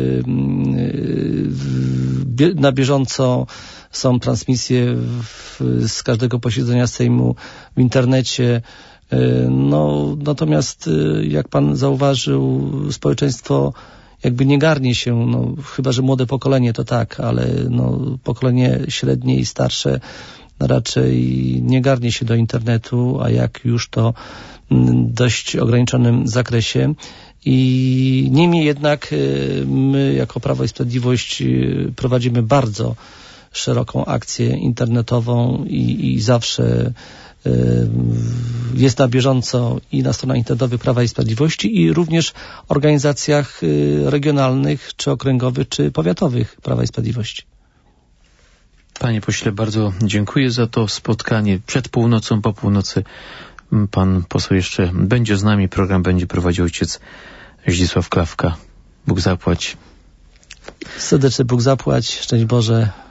Na bieżąco są transmisje z każdego posiedzenia Sejmu w internecie. No, natomiast jak pan zauważył, społeczeństwo jakby nie garnie się, no, chyba że młode pokolenie to tak, ale no, pokolenie średnie i starsze raczej nie garnie się do internetu, a jak już to w dość ograniczonym zakresie. I niemniej jednak my jako Prawo i Sprawiedliwość prowadzimy bardzo szeroką akcję internetową i zawsze jest na bieżąco i na stronach internetowych Prawa i Sprawiedliwości i również organizacjach regionalnych, czy okręgowych, czy powiatowych Prawa i Sprawiedliwości. Panie pośle, bardzo dziękuję za to spotkanie przed północą, po północy. Pan poseł jeszcze będzie z nami, program będzie prowadził ojciec Zdzisław Klawka. Bóg zapłać. Serdecznie Bóg zapłać. Szczęść Boże.